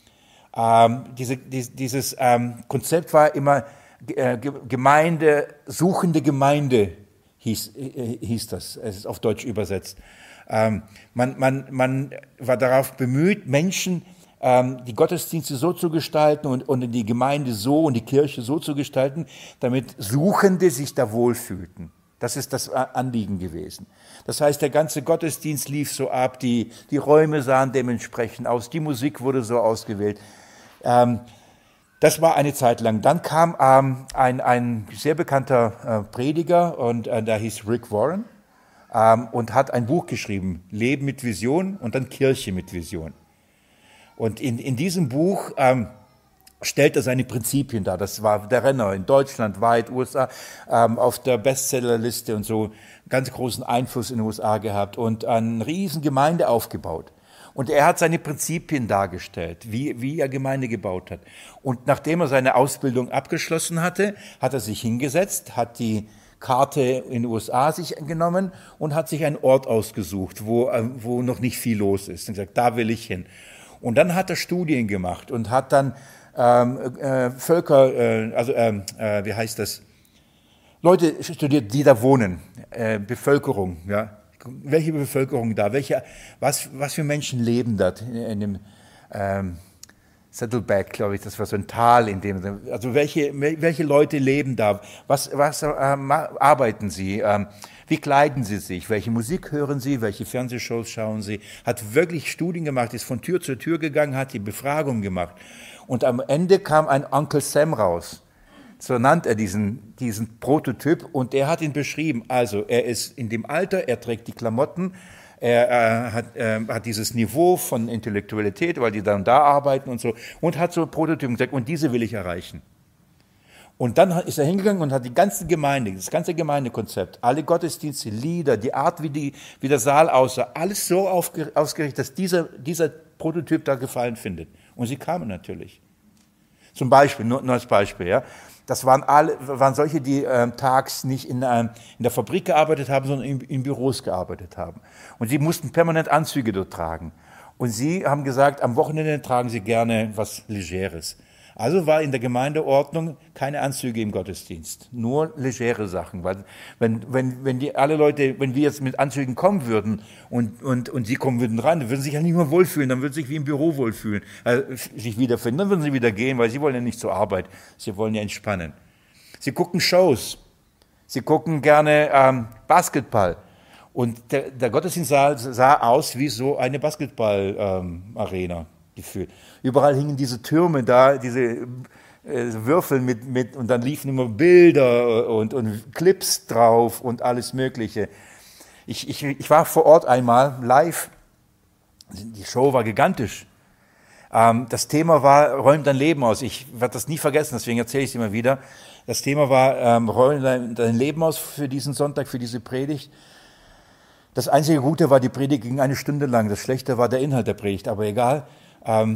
Ähm, diese, die, dieses ähm, Konzept war immer äh, Gemeinde, suchende Gemeinde hieß, äh, hieß das, es ist auf Deutsch übersetzt. Ähm, man, man, man war darauf bemüht, Menschen ähm, die Gottesdienste so zu gestalten und, und die Gemeinde so und die Kirche so zu gestalten, damit Suchende sich da wohlfühlten. Das ist das Anliegen gewesen. Das heißt, der ganze Gottesdienst lief so ab, die, die Räume sahen dementsprechend aus, die Musik wurde so ausgewählt. Ähm, das war eine Zeit lang. Dann kam ähm, ein, ein sehr bekannter äh, Prediger, und äh, der hieß Rick Warren, ähm, und hat ein Buch geschrieben, Leben mit Vision und dann Kirche mit Vision. Und in, in diesem Buch ähm, stellt er seine Prinzipien dar. Das war der Renner in Deutschland, weit, U S A, ähm, auf der Bestsellerliste und so, ganz großen Einfluss in den U S A gehabt und eine riesen Gemeinde aufgebaut. Und er hat seine Prinzipien dargestellt, wie, wie er Gemeinde gebaut hat. Und nachdem er seine Ausbildung abgeschlossen hatte, hat er sich hingesetzt, hat die Karte in den U S A sich genommen und hat sich einen Ort ausgesucht, wo, wo noch nicht viel los ist. Und gesagt, da will ich hin. Und dann hat er Studien gemacht und hat dann ähm, äh, Völker, äh, also ähm, äh, wie heißt das, Leute studiert, die da wohnen, äh, Bevölkerung, ja, welche Bevölkerung da, welche, was, was für Menschen leben dort in, in dem ähm, Saddleback, glaube ich, das war so ein Tal, in dem, also welche, welche Leute leben da, was, was ähm, arbeiten sie, ähm, wie kleiden sie sich, welche Musik hören sie, welche Fernsehshows schauen sie, hat wirklich Studien gemacht, ist von Tür zu Tür gegangen, hat die Befragung gemacht. Und am Ende kam ein Uncle Sam raus. So nannt er diesen, diesen Prototyp, und er hat ihn beschrieben. Also er ist in dem Alter, er trägt die Klamotten, er äh, hat, äh, hat dieses Niveau von Intellektualität, weil die dann da arbeiten und so, und hat so Prototypen gesagt, und diese will ich erreichen. Und dann ist er hingegangen und hat die ganze Gemeinde, das ganze Gemeindekonzept, alle Gottesdienste, Lieder, die Art, wie, die, wie der Saal aussah, alles so aufge, ausgerichtet, dass dieser, dieser Prototyp da Gefallen findet. Und sie kamen natürlich. Zum Beispiel, nur, nur als Beispiel, ja. Das waren alle, waren solche, die äh, tags nicht in, äh, in der Fabrik gearbeitet haben, sondern in, in Büros gearbeitet haben. Und sie mussten permanent Anzüge dort tragen. Und sie haben gesagt, am Wochenende tragen sie gerne was Legeres. Also war in der Gemeindeordnung keine Anzüge im Gottesdienst, nur legere Sachen. Weil wenn, wenn, wenn die alle Leute, wenn wir jetzt mit Anzügen kommen würden und, und, und sie kommen würden ran, dann würden sie sich ja nicht mehr wohlfühlen, dann würden sie sich wie im Büro wohlfühlen, äh, sich wiederfinden, dann würden sie wieder gehen, weil sie wollen ja nicht zur Arbeit, sie wollen ja entspannen. Sie gucken Shows, sie gucken gerne ähm, Basketball. Und der, der Gottesdienstsaal sah aus wie so eine Basketball-Arena. Ähm, gefühlt. Überall hingen diese Türme da, diese äh, Würfel mit, mit, und dann liefen immer Bilder und, und Clips drauf und alles Mögliche. Ich, ich, ich war vor Ort einmal live. Die Show war gigantisch. Ähm, das Thema war, räum dein Leben aus. Ich werde das nie vergessen, deswegen erzähle ich es immer wieder. Das Thema war, ähm, räum dein, dein Leben aus für diesen Sonntag, für diese Predigt. Das einzige Gute war, die Predigt ging eine Stunde lang. Das Schlechte war der Inhalt der Predigt, aber egal. Ähm,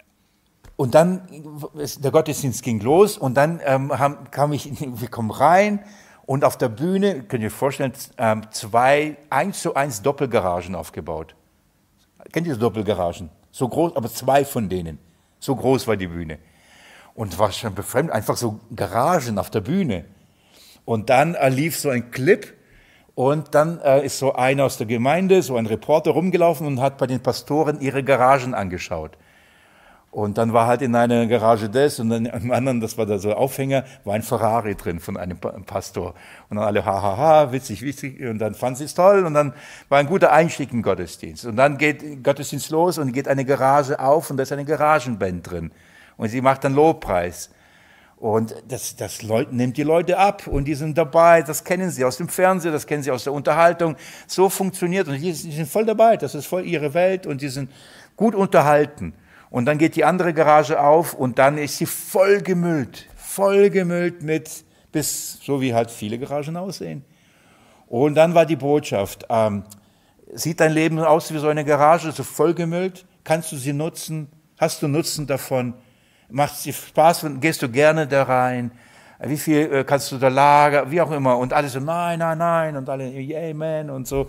und dann, der Gottesdienst ging los, und dann ähm, haben, kam ich, wir kommen rein, und auf der Bühne, könnt ihr euch vorstellen, ähm, zwei, eins zu eins Doppelgaragen aufgebaut. Kennt ihr Doppelgaragen? So groß, aber zwei von denen. So groß war die Bühne. Und war schon befremd, einfach so Garagen auf der Bühne. Und dann äh, lief so ein Clip, und dann äh, ist so einer aus der Gemeinde, so ein Reporter rumgelaufen und hat bei den Pastoren ihre Garagen angeschaut. Und dann war halt in einer Garage das, und dann im anderen, das war da so Aufhänger, war ein Ferrari drin von einem Pastor. Und dann alle, hahaha, ha, ha, witzig, witzig. Und dann fanden sie es toll, und dann war ein guter Einstieg im Gottesdienst. Und dann geht Gottesdienst los, und geht eine Garage auf, und da ist eine Garagenband drin. Und sie macht dann Lobpreis. Und das, das Leute, nimmt die Leute ab, und die sind dabei, das kennen sie aus dem Fernsehen, das kennen sie aus der Unterhaltung. So funktioniert, und die, die sind voll dabei, das ist voll ihre Welt, und die sind gut unterhalten. Und dann geht die andere Garage auf, und dann ist sie voll gemüllt, voll gemüllt mit, bis so wie halt viele Garagen aussehen. Und dann war die Botschaft, ähm, sieht dein Leben aus wie so eine Garage, so voll gemüllt? Kannst du sie nutzen? Hast du Nutzen davon? Macht es dir Spaß, gehst du gerne da rein? Wie viel äh, kannst du da lagern? Wie auch immer. Und alle so, nein, nein, nein. Und alle, Amen und so.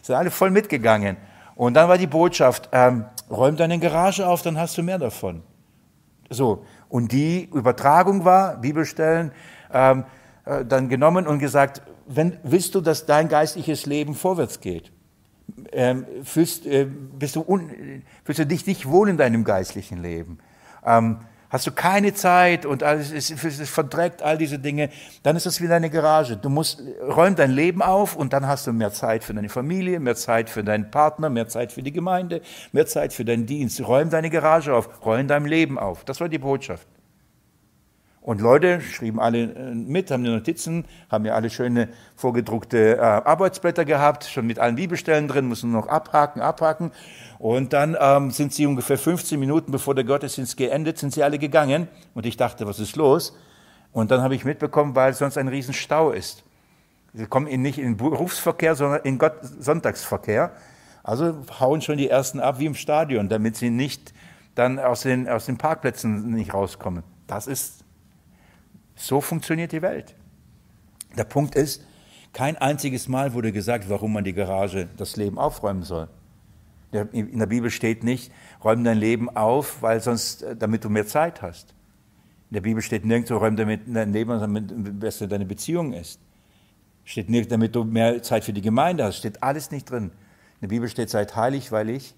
Sind alle voll mitgegangen. Und dann war die Botschaft, ähm, räum deine Garage auf, dann hast du mehr davon. So. Und die Übertragung war, Bibelstellen, ähm, äh, dann genommen und gesagt, wenn, willst du, dass dein geistliches Leben vorwärts geht? Ähm, fühlst, äh, bist du un, fühlst du dich nicht wohl in deinem geistlichen Leben? Ähm, hast du keine Zeit und alles ist, ist verdreckt, all diese Dinge, dann ist das wie deine Garage. Du musst, räum dein Leben auf und dann hast du mehr Zeit für deine Familie, mehr Zeit für deinen Partner, mehr Zeit für die Gemeinde, mehr Zeit für deinen Dienst. Räum deine Garage auf, räum dein Leben auf. Das war die Botschaft. Und Leute schrieben alle mit, haben die Notizen, haben ja alle schöne vorgedruckte äh, Arbeitsblätter gehabt, schon mit allen Bibelstellen drin, müssen noch abhaken, abhaken. Und dann ähm, sind sie ungefähr fünfzehn Minuten, bevor der Gottesdienst geendet, sind sie alle gegangen. Und ich dachte, was ist los? Und dann habe ich mitbekommen, weil sonst ein Riesenstau ist. Sie kommen nicht in den Berufsverkehr, sondern in Gott Sonntagsverkehr. Also hauen schon die Ersten ab wie im Stadion, damit sie nicht dann aus den, aus den Parkplätzen nicht rauskommen. Das ist So funktioniert die Welt. Der Punkt ist, kein einziges Mal wurde gesagt, warum man die Garage, das Leben aufräumen soll. In der Bibel steht nicht, räum dein Leben auf, weil sonst, damit du mehr Zeit hast. In der Bibel steht nirgendwo, räum dein Leben auf, damit besser deine Beziehung ist. Steht nirgends, damit du mehr Zeit für die Gemeinde hast. Steht alles nicht drin. In der Bibel steht, seid heilig, weil ich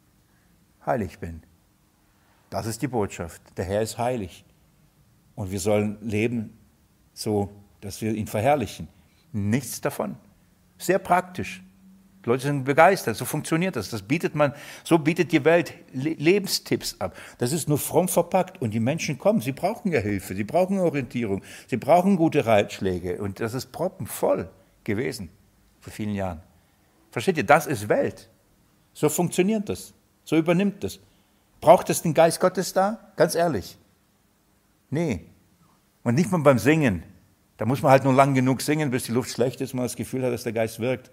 heilig bin. Das ist die Botschaft. Der Herr ist heilig. Und wir sollen leben so, dass wir ihn verherrlichen. Nichts davon. Sehr praktisch. Die Leute sind begeistert, so funktioniert das. Das bietet man, so bietet die Welt Lebenstipps ab. Das ist nur fromm verpackt und die Menschen kommen, sie brauchen ja Hilfe, sie brauchen Orientierung, sie brauchen gute Ratschläge und das ist proppenvoll gewesen vor vielen Jahren. Versteht ihr, das ist Welt. So funktioniert das, so übernimmt das. Braucht es den Geist Gottes da? Ganz ehrlich. Nee. Und nicht mal beim Singen. Da muss man halt nur lang genug singen, bis die Luft schlecht ist, man das Gefühl hat, dass der Geist wirkt.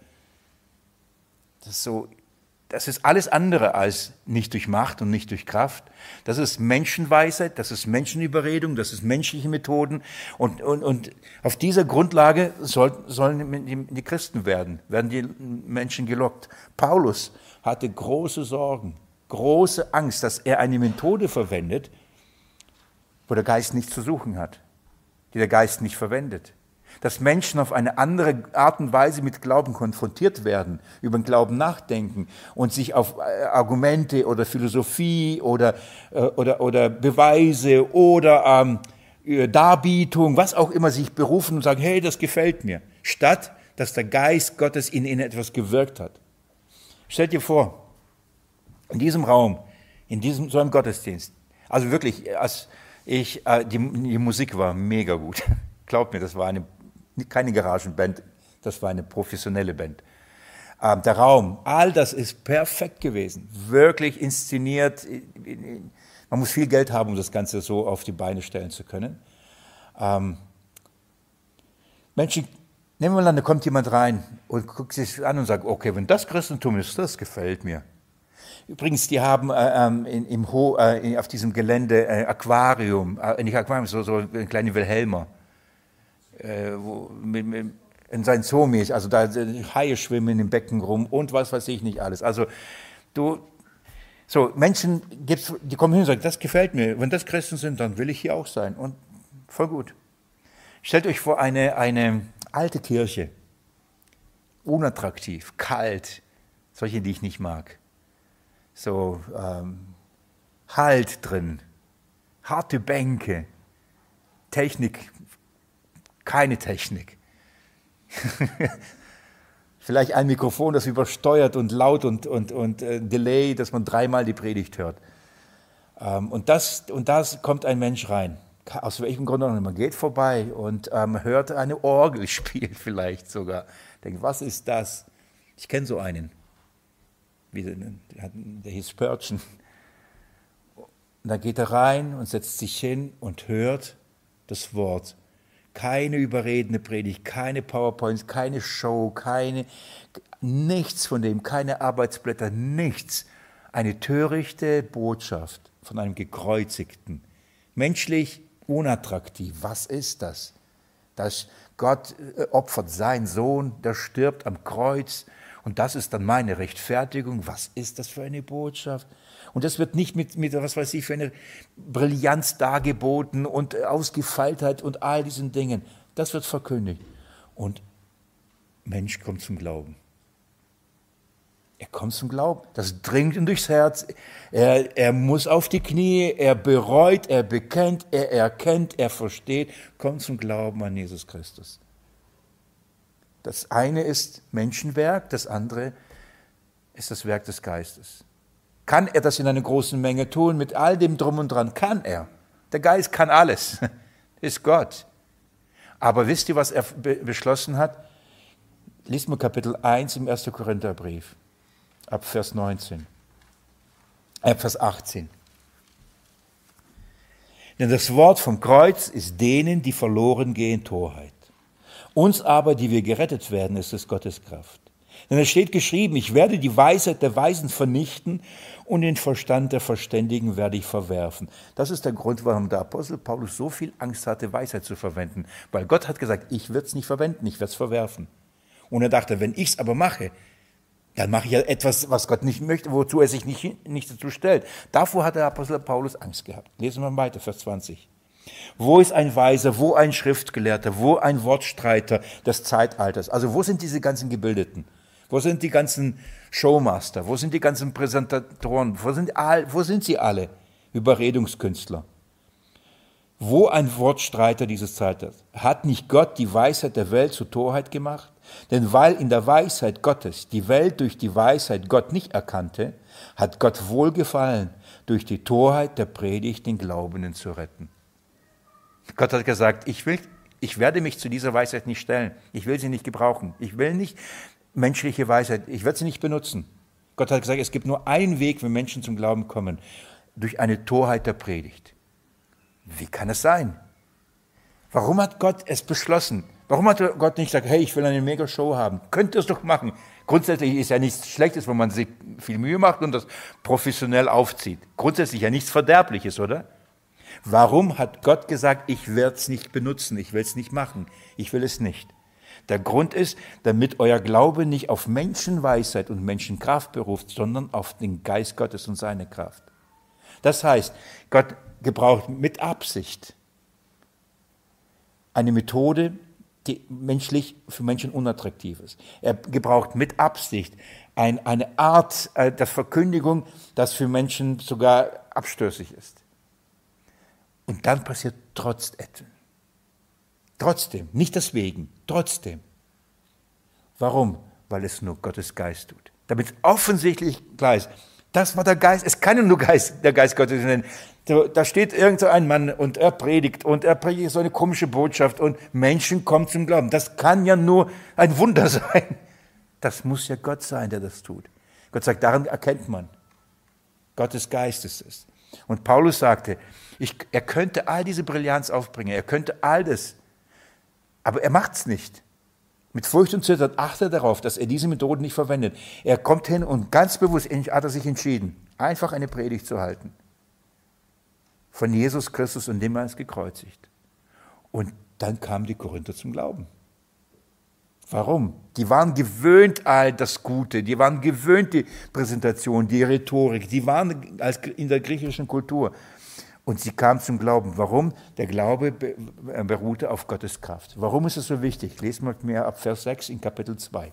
Das ist so, das ist alles andere als nicht durch Macht und nicht durch Kraft. Das ist Menschenweisheit, das ist Menschenüberredung, das ist menschliche Methoden. Und, und, und auf dieser Grundlage soll, sollen die, die Christen werden, werden die Menschen gelockt. Paulus hatte große Sorgen, große Angst, dass er eine Methode verwendet, wo der Geist nichts zu suchen hat, die der Geist nicht verwendet. Dass Menschen auf eine andere Art und Weise mit Glauben konfrontiert werden, über den Glauben nachdenken und sich auf Argumente oder Philosophie oder, oder, oder Beweise oder ähm, Darbietung, was auch immer, sich berufen und sagen, hey, das gefällt mir, statt dass der Geist Gottes in ihnen etwas gewirkt hat. Stellt dir vor, in diesem Raum, in diesem so einem Gottesdienst, also wirklich, als ich, äh, die, die Musik war mega gut. Glaubt mir, das war eine, keine Garagenband, das war eine professionelle Band. Ähm, der Raum, all das ist perfekt gewesen, wirklich inszeniert. Man muss viel Geld haben, um das Ganze so auf die Beine stellen zu können. Ähm, Menschen, nehmen wir mal an, da kommt jemand rein und guckt sich an und sagt, okay, wenn das Christentum ist, das gefällt mir. Übrigens, die haben äh, in, im Ho, äh, auf diesem Gelände äh, Aquarium, äh, nicht Aquarium, so, so ein kleiner Wilhelmer, äh, wo, mit, mit, in sein Zoomäßig, also da Haie schwimmen im Becken rum und was weiß ich nicht alles. Also du, so Menschen, gibt's, die kommen hin und sagen, das gefällt mir. Wenn das Christen sind, dann will ich hier auch sein. Und voll gut. Stellt euch vor, eine, eine alte Kirche, unattraktiv, kalt, solche, die ich nicht mag. So ähm, Halt drin, harte Bänke, Technik, keine Technik. Vielleicht ein Mikrofon, das übersteuert und laut und, und, und äh, Delay, dass man dreimal die Predigt hört. Ähm, und, das, und das kommt ein Mensch rein. Aus welchem Grund auch immer. Man geht vorbei und ähm, hört eine Orgel spielen vielleicht sogar. Denkt, was ist das? Ich kenne so einen. Der hieß Spurgeon. Und dann geht er rein und setzt sich hin und hört das Wort. Keine überredende Predigt, keine PowerPoints, keine Show, keine, nichts von dem, keine Arbeitsblätter, nichts. Eine törichte Botschaft von einem Gekreuzigten. Menschlich unattraktiv. Was ist das? Dass Gott opfert seinen Sohn, der stirbt am Kreuz Und das ist dann meine Rechtfertigung. Was ist das für eine Botschaft? Und das wird nicht mit, mit was weiß ich, für eine Brillanz dargeboten und Ausgefeiltheit und all diesen Dingen. Das wird verkündigt. Und Mensch kommt zum Glauben. Er kommt zum Glauben. Das dringt ihm durchs Herz. Er, er muss auf die Knie, er bereut, er bekennt, er erkennt, er versteht, kommt zum Glauben an Jesus Christus. Das eine ist Menschenwerk, das andere ist das Werk des Geistes. Kann er das in einer großen Menge tun, mit all dem Drum und Dran? Kann er. Der Geist kann alles, ist Gott. Aber wisst ihr, was er be- beschlossen hat? Lies mal Kapitel eins im ersten Korintherbrief, ab Vers neunzehn, äh, Vers achtzehn. Denn das Wort vom Kreuz ist denen, die verloren gehen, Torheit. Uns aber, die wir gerettet werden, ist es Gottes Kraft. Denn es steht geschrieben, ich werde die Weisheit der Weisen vernichten und den Verstand der Verständigen werde ich verwerfen. Das ist der Grund, warum der Apostel Paulus so viel Angst hatte, Weisheit zu verwenden. Weil Gott hat gesagt, ich werde es nicht verwenden, ich werde es verwerfen. Und er dachte, wenn ich es aber mache, dann mache ich ja etwas, was Gott nicht möchte, wozu er sich nicht, nicht dazu stellt. Davor hat der Apostel Paulus Angst gehabt. Lesen wir weiter, Vers zwanzig. Wo ist ein Weiser, wo ein Schriftgelehrter, wo ein Wortstreiter des Zeitalters? Also wo sind diese ganzen Gebildeten? Wo sind die ganzen Showmaster? Wo sind die ganzen Präsentatoren? Wo sind, all, wo sind sie alle? Überredungskünstler. Wo ein Wortstreiter dieses Zeitalters? Hat nicht Gott die Weisheit der Welt zur Torheit gemacht? Denn weil in der Weisheit Gottes die Welt durch die Weisheit Gott nicht erkannte, hat Gott wohlgefallen, durch die Torheit der Predigt den Glaubenden zu retten. Gott hat gesagt, ich will, ich werde mich zu dieser Weisheit nicht stellen. Ich will sie nicht gebrauchen. Ich will nicht menschliche Weisheit. Ich werde sie nicht benutzen. Gott hat gesagt, es gibt nur einen Weg, wenn Menschen zum Glauben kommen. Durch eine Torheit der Predigt. Wie kann es sein? Warum hat Gott es beschlossen? Warum hat Gott nicht gesagt, hey, ich will eine Mega-Show haben? Könnt ihr es doch machen. Grundsätzlich ist ja nichts Schlechtes, wenn man sich viel Mühe macht und das professionell aufzieht. Grundsätzlich ja nichts Verderbliches, oder? Warum hat Gott gesagt, ich werde es nicht benutzen, ich will es nicht machen, ich will es nicht? Der Grund ist, damit euer Glaube nicht auf Menschenweisheit und Menschenkraft beruft, sondern auf den Geist Gottes und seine Kraft. Das heißt, Gott gebraucht mit Absicht eine Methode, die menschlich für Menschen unattraktiv ist. Er gebraucht mit Absicht ein, eine Art äh, der Verkündigung, das für Menschen sogar abstößig ist. Und dann passiert trotzdem. Trotzdem, nicht deswegen, trotzdem. Warum? Weil es nur Gottes Geist tut. Damit offensichtlich klar ist, das war der Geist, es kann nur Geist, der Geist Gottes sein. Da steht irgend so ein Mann und er predigt und er predigt so eine komische Botschaft und Menschen kommen zum Glauben. Das kann ja nur ein Wunder sein. Das muss ja Gott sein, der das tut. Gott sagt, daran erkennt man, Gottes Geist ist es. Und Paulus sagte, ich, er könnte all diese Brillanz aufbringen, er könnte all das, aber er macht es nicht. Mit Furcht und Zittern achtet er darauf, dass er diese Methoden nicht verwendet. Er kommt hin und ganz bewusst hat er sich entschieden, einfach eine Predigt zu halten. Von Jesus Christus und dem er ist gekreuzigt. Und dann kamen die Korinther zum Glauben. Warum? Die waren gewöhnt all das Gute, die waren gewöhnt die Präsentation, die Rhetorik, die waren in der griechischen Kultur. Und sie kamen zum Glauben. Warum? Der Glaube beruhte auf Gottes Kraft. Warum ist es so wichtig? Lesen wir mit mir ab Vers sechs in Kapitel zwei.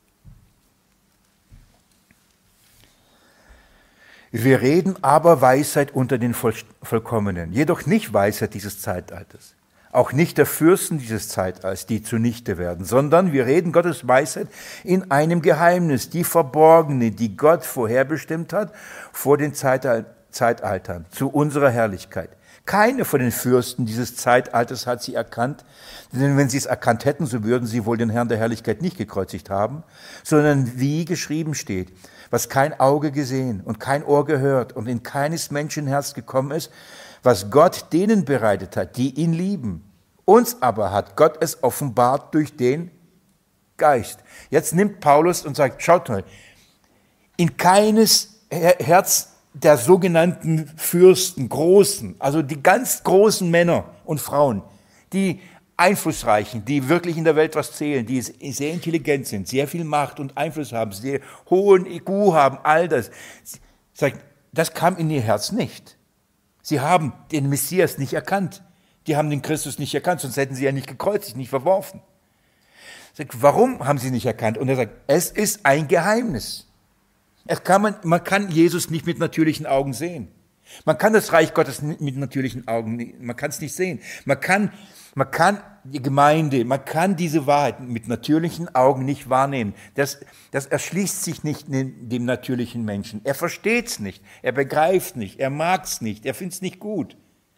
Wir reden aber Weisheit unter den Vollkommenen, jedoch nicht Weisheit dieses Zeitalters. Auch nicht der Fürsten dieses Zeitalters, die zunichte werden, sondern wir reden Gottes Weisheit in einem Geheimnis, die verborgene, die Gott vorherbestimmt hat vor den Zeitaltern. Zeitaltern, zu unserer Herrlichkeit. Keine von den Fürsten dieses Zeitalters hat sie erkannt, denn wenn sie es erkannt hätten, so würden sie wohl den Herrn der Herrlichkeit nicht gekreuzigt haben, sondern wie geschrieben steht, was kein Auge gesehen und kein Ohr gehört und in keines Menschenherz gekommen ist, was Gott denen bereitet hat, die ihn lieben. Uns aber hat Gott es offenbart durch den Geist. Jetzt nimmt Paulus und sagt, schaut mal, in keines Herz der sogenannten Fürsten, Großen, also die ganz großen Männer und Frauen, die Einflussreichen, die wirklich in der Welt was zählen, die sehr intelligent sind, sehr viel Macht und Einfluss haben, sehr hohen I Q haben, all das. Sagt, das kam in ihr Herz nicht. Sie haben den Messias nicht erkannt. Die haben den Christus nicht erkannt, sonst hätten sie ja nicht gekreuzigt, nicht verworfen. Sagt, warum haben sie nicht erkannt? Und er sagt, es ist ein Geheimnis. Es kann man, man kann Jesus nicht mit natürlichen Augen sehen. Man kann das Reich Gottes mit natürlichen Augen, man kann es nicht sehen. Man kann, man kann die Gemeinde, man kann diese Wahrheit mit natürlichen Augen nicht wahrnehmen. Das, das erschließt sich nicht dem natürlichen Menschen. Er versteht es nicht, er begreift nicht, er mag es nicht, er findet es nicht gut.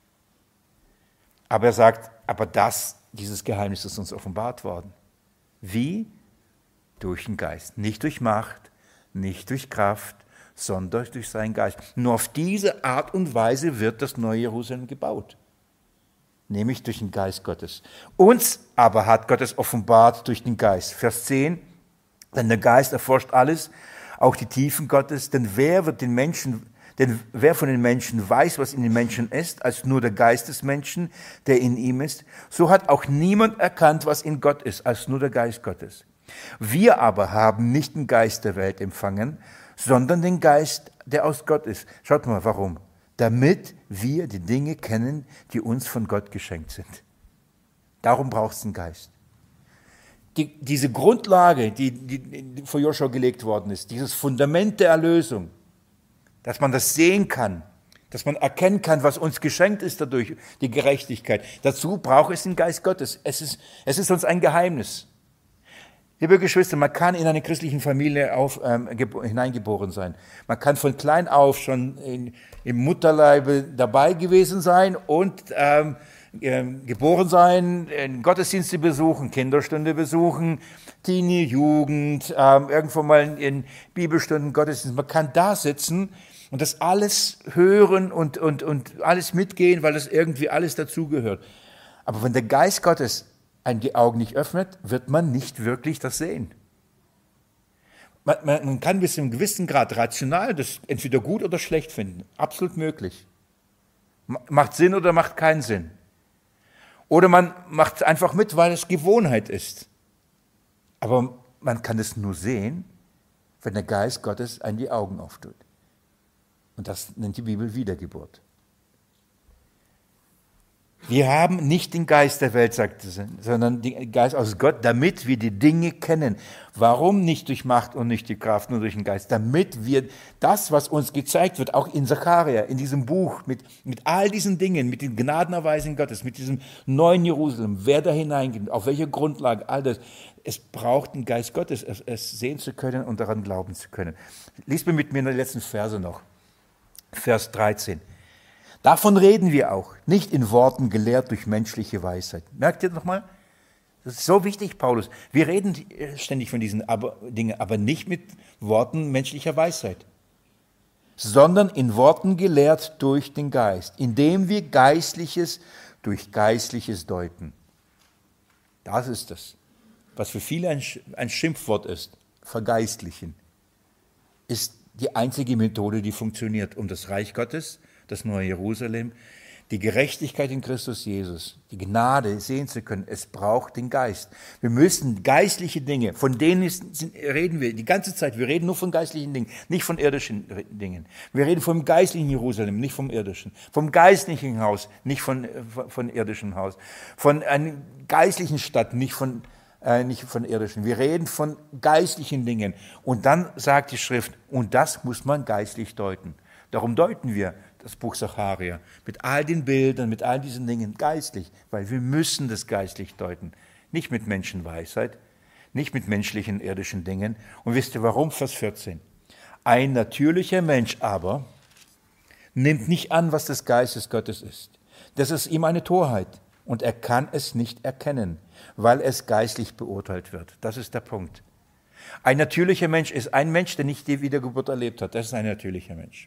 Aber er sagt, aber das, dieses Geheimnis ist uns offenbart worden. Wie? Durch den Geist. Nicht durch Macht, nicht durch Kraft, sondern durch seinen Geist. Nur auf diese Art und Weise wird das neue Jerusalem gebaut. Nämlich durch den Geist Gottes. Uns aber hat Gott es offenbart durch den Geist. Vers zehn, denn der Geist erforscht alles, auch die Tiefen Gottes, denn wer wird den Menschen, denn wer von den Menschen weiß, was in den Menschen ist, als nur der Geist des Menschen, der in ihm ist, so hat auch niemand erkannt, was in Gott ist, als nur der Geist Gottes. Wir aber haben nicht den Geist der Welt empfangen, sondern den Geist, der aus Gott ist. Schaut mal, warum? Damit wir die Dinge kennen, die uns von Gott geschenkt sind. Darum braucht es den Geist. Die, diese Grundlage, die, die, die vor Joshua gelegt worden ist, dieses Fundament der Erlösung, dass man das sehen kann, dass man erkennen kann, was uns geschenkt ist dadurch, die Gerechtigkeit. Dazu braucht es den Geist Gottes. Es ist, es ist uns ein Geheimnis. Liebe Geschwister, man kann in eine christliche Familie auf, ähm, hineingeboren sein. Man kann von klein auf schon in, im Mutterleibe dabei gewesen sein und ähm, äh, geboren sein, in Gottesdienste besuchen, Kinderstunde besuchen, Teenie, Jugend, ähm, irgendwo mal in, in Bibelstunden, Gottesdienst. Man kann da sitzen und das alles hören und, und, und alles mitgehen, weil das irgendwie alles dazugehört. Aber wenn der Geist Gottes die Augen nicht öffnet, wird man nicht wirklich das sehen. Man, man, man kann bis zu einem gewissen Grad rational das entweder gut oder schlecht finden. Absolut möglich. Macht Sinn oder macht keinen Sinn. Oder man macht es einfach mit, weil es Gewohnheit ist. Aber man kann es nur sehen, wenn der Geist Gottes einem die Augen auftut. Und das nennt die Bibel Wiedergeburt. Wir haben nicht den Geist der Welt, sagt es, sondern den Geist aus Gott, damit wir die Dinge kennen. Warum nicht durch Macht und nicht durch Kraft, nur durch den Geist? Damit wir das, was uns gezeigt wird, auch in Sacharja, in diesem Buch, mit, mit all diesen Dingen, mit den Gnadenerweisen Gottes, mit diesem neuen Jerusalem, wer da hineingeht, auf welcher Grundlage, all das. Es braucht den Geist Gottes, es, es sehen zu können und daran glauben zu können. Lies mir mit mir in den letzten Verse noch. Vers dreizehn. Davon reden wir auch, nicht in Worten gelehrt durch menschliche Weisheit. Merkt ihr nochmal? Das ist so wichtig, Paulus. Wir reden ständig von diesen Dingen, aber nicht mit Worten menschlicher Weisheit, sondern in Worten gelehrt durch den Geist, indem wir Geistliches durch Geistliches deuten. Das ist es, was für viele ein Schimpfwort ist, vergeistlichen, ist die einzige Methode, die funktioniert, um das Reich Gottes, das neue Jerusalem, die Gerechtigkeit in Christus Jesus, die Gnade sehen zu können. Es braucht den Geist. Wir müssen geistliche Dinge, von denen ist, reden wir die ganze Zeit. Wir reden nur von geistlichen Dingen, nicht von irdischen Dingen. Wir reden vom geistlichen Jerusalem, nicht vom irdischen. Vom geistlichen Haus, nicht von, von irdischem Haus. Von einer geistlichen Stadt, nicht von, äh, nicht von irdischen. Wir reden von geistlichen Dingen. Und dann sagt die Schrift, und das muss man geistlich deuten. Darum deuten wir das Buch Sacharja mit all den Bildern, mit all diesen Dingen geistlich, weil wir müssen das geistlich deuten. Nicht mit Menschenweisheit, nicht mit menschlichen, irdischen Dingen. Und wisst ihr warum? Vers vierzehn. Ein natürlicher Mensch aber nimmt nicht an, was des Geistes Gottes ist. Das ist ihm eine Torheit und er kann es nicht erkennen, weil es geistlich beurteilt wird. Das ist der Punkt. Ein natürlicher Mensch ist ein Mensch, der nicht die Wiedergeburt erlebt hat. Das ist ein natürlicher Mensch.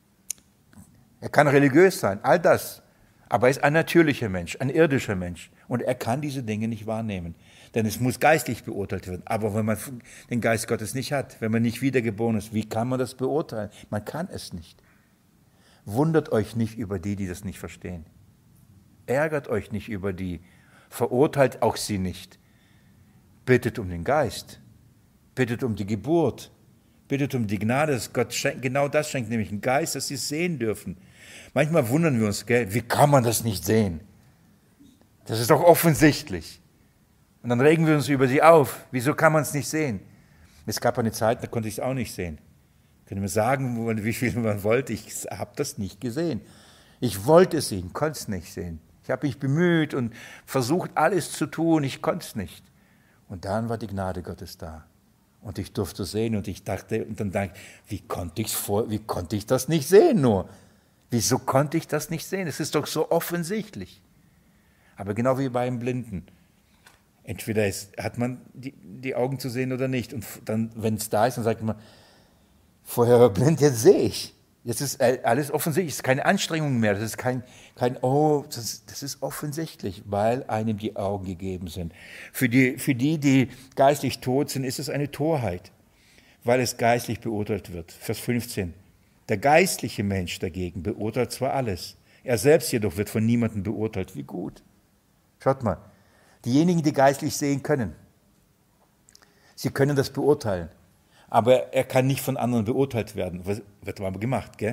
Er kann religiös sein, all das, aber er ist ein natürlicher Mensch, ein irdischer Mensch und er kann diese Dinge nicht wahrnehmen, denn es muss geistlich beurteilt werden. Aber wenn man den Geist Gottes nicht hat, wenn man nicht wiedergeboren ist, wie kann man das beurteilen? Man kann es nicht. Wundert euch nicht über die, die das nicht verstehen. Ärgert euch nicht über die, verurteilt auch sie nicht. Bittet um den Geist, bittet um die Geburt, bittet um die Gnade, dass Gott schenkt, genau das schenkt, nämlich einen Geist, dass sie es sehen dürfen. Manchmal wundern wir uns, gell, wie kann man das nicht sehen? Das ist doch offensichtlich. Und dann regen wir uns über sie auf. Wieso kann man es nicht sehen? Es gab eine Zeit, da konnte ich es auch nicht sehen. Können wir sagen, wie viel man wollte, ich habe das nicht gesehen. Ich wollte es sehen, konnte es nicht sehen. Ich habe mich bemüht und versucht, alles zu tun, ich konnte es nicht. Und dann war die Gnade Gottes da. Und ich durfte sehen und ich dachte, und dann dachte ich, wie konnte ich's vor, wie konnte ich das nicht sehen nur? Wieso konnte ich das nicht sehen? Es ist doch so offensichtlich. Aber genau wie beim Blinden. Entweder ist, hat man die, die Augen zu sehen oder nicht. Und dann, wenn es da ist, dann sagt man, vorher war blind, jetzt sehe ich. Jetzt ist alles offensichtlich, es ist keine Anstrengung mehr, das ist kein, kein oh, das, das ist offensichtlich, weil einem die Augen gegeben sind. Für die, für die, die geistlich tot sind, ist es eine Torheit, weil es geistlich beurteilt wird. Vers fünfzehn. Der geistliche Mensch dagegen beurteilt zwar alles, er selbst jedoch wird von niemandem beurteilt. Wie gut. Schaut mal, diejenigen, die geistlich sehen können, sie können das beurteilen. Aber er kann nicht von anderen beurteilt werden. Das wird aber gemacht, gell?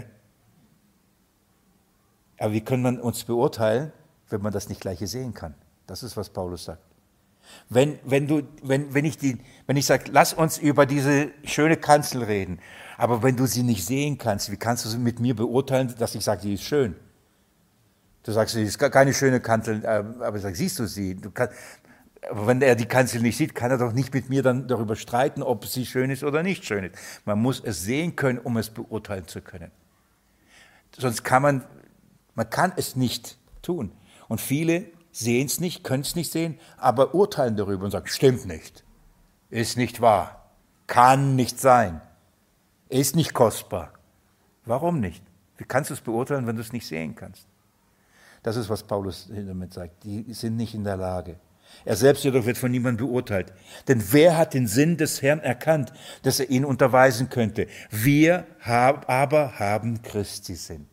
Aber wie kann man uns beurteilen, wenn man das nicht gleich sehen kann? Das ist, was Paulus sagt. Wenn, wenn, du, wenn, wenn ich, die, wenn ich sage, lass uns über diese schöne Kanzel reden, aber wenn du sie nicht sehen kannst, wie kannst du sie mit mir beurteilen, dass ich sage, die ist schön? Du sagst, sie ist keine schöne Kanzel, aber ich sage, siehst du sie? Du kannst, aber wenn er die Kanzel nicht sieht, kann er doch nicht mit mir dann darüber streiten, ob sie schön ist oder nicht schön ist. Man muss es sehen können, um es beurteilen zu können. Sonst kann man, man kann es nicht tun. Und viele sehen es nicht, können es nicht sehen, aber urteilen darüber und sagen, stimmt nicht, ist nicht wahr, kann nicht sein, ist nicht kostbar. Warum nicht? Wie kannst du es beurteilen, wenn du es nicht sehen kannst? Das ist, was Paulus damit sagt. Die sind nicht in der Lage. Er selbst jedoch wird von niemandem beurteilt. Denn wer hat den Sinn des Herrn erkannt, dass er ihn unterweisen könnte? Wir aber haben Christi Sinn.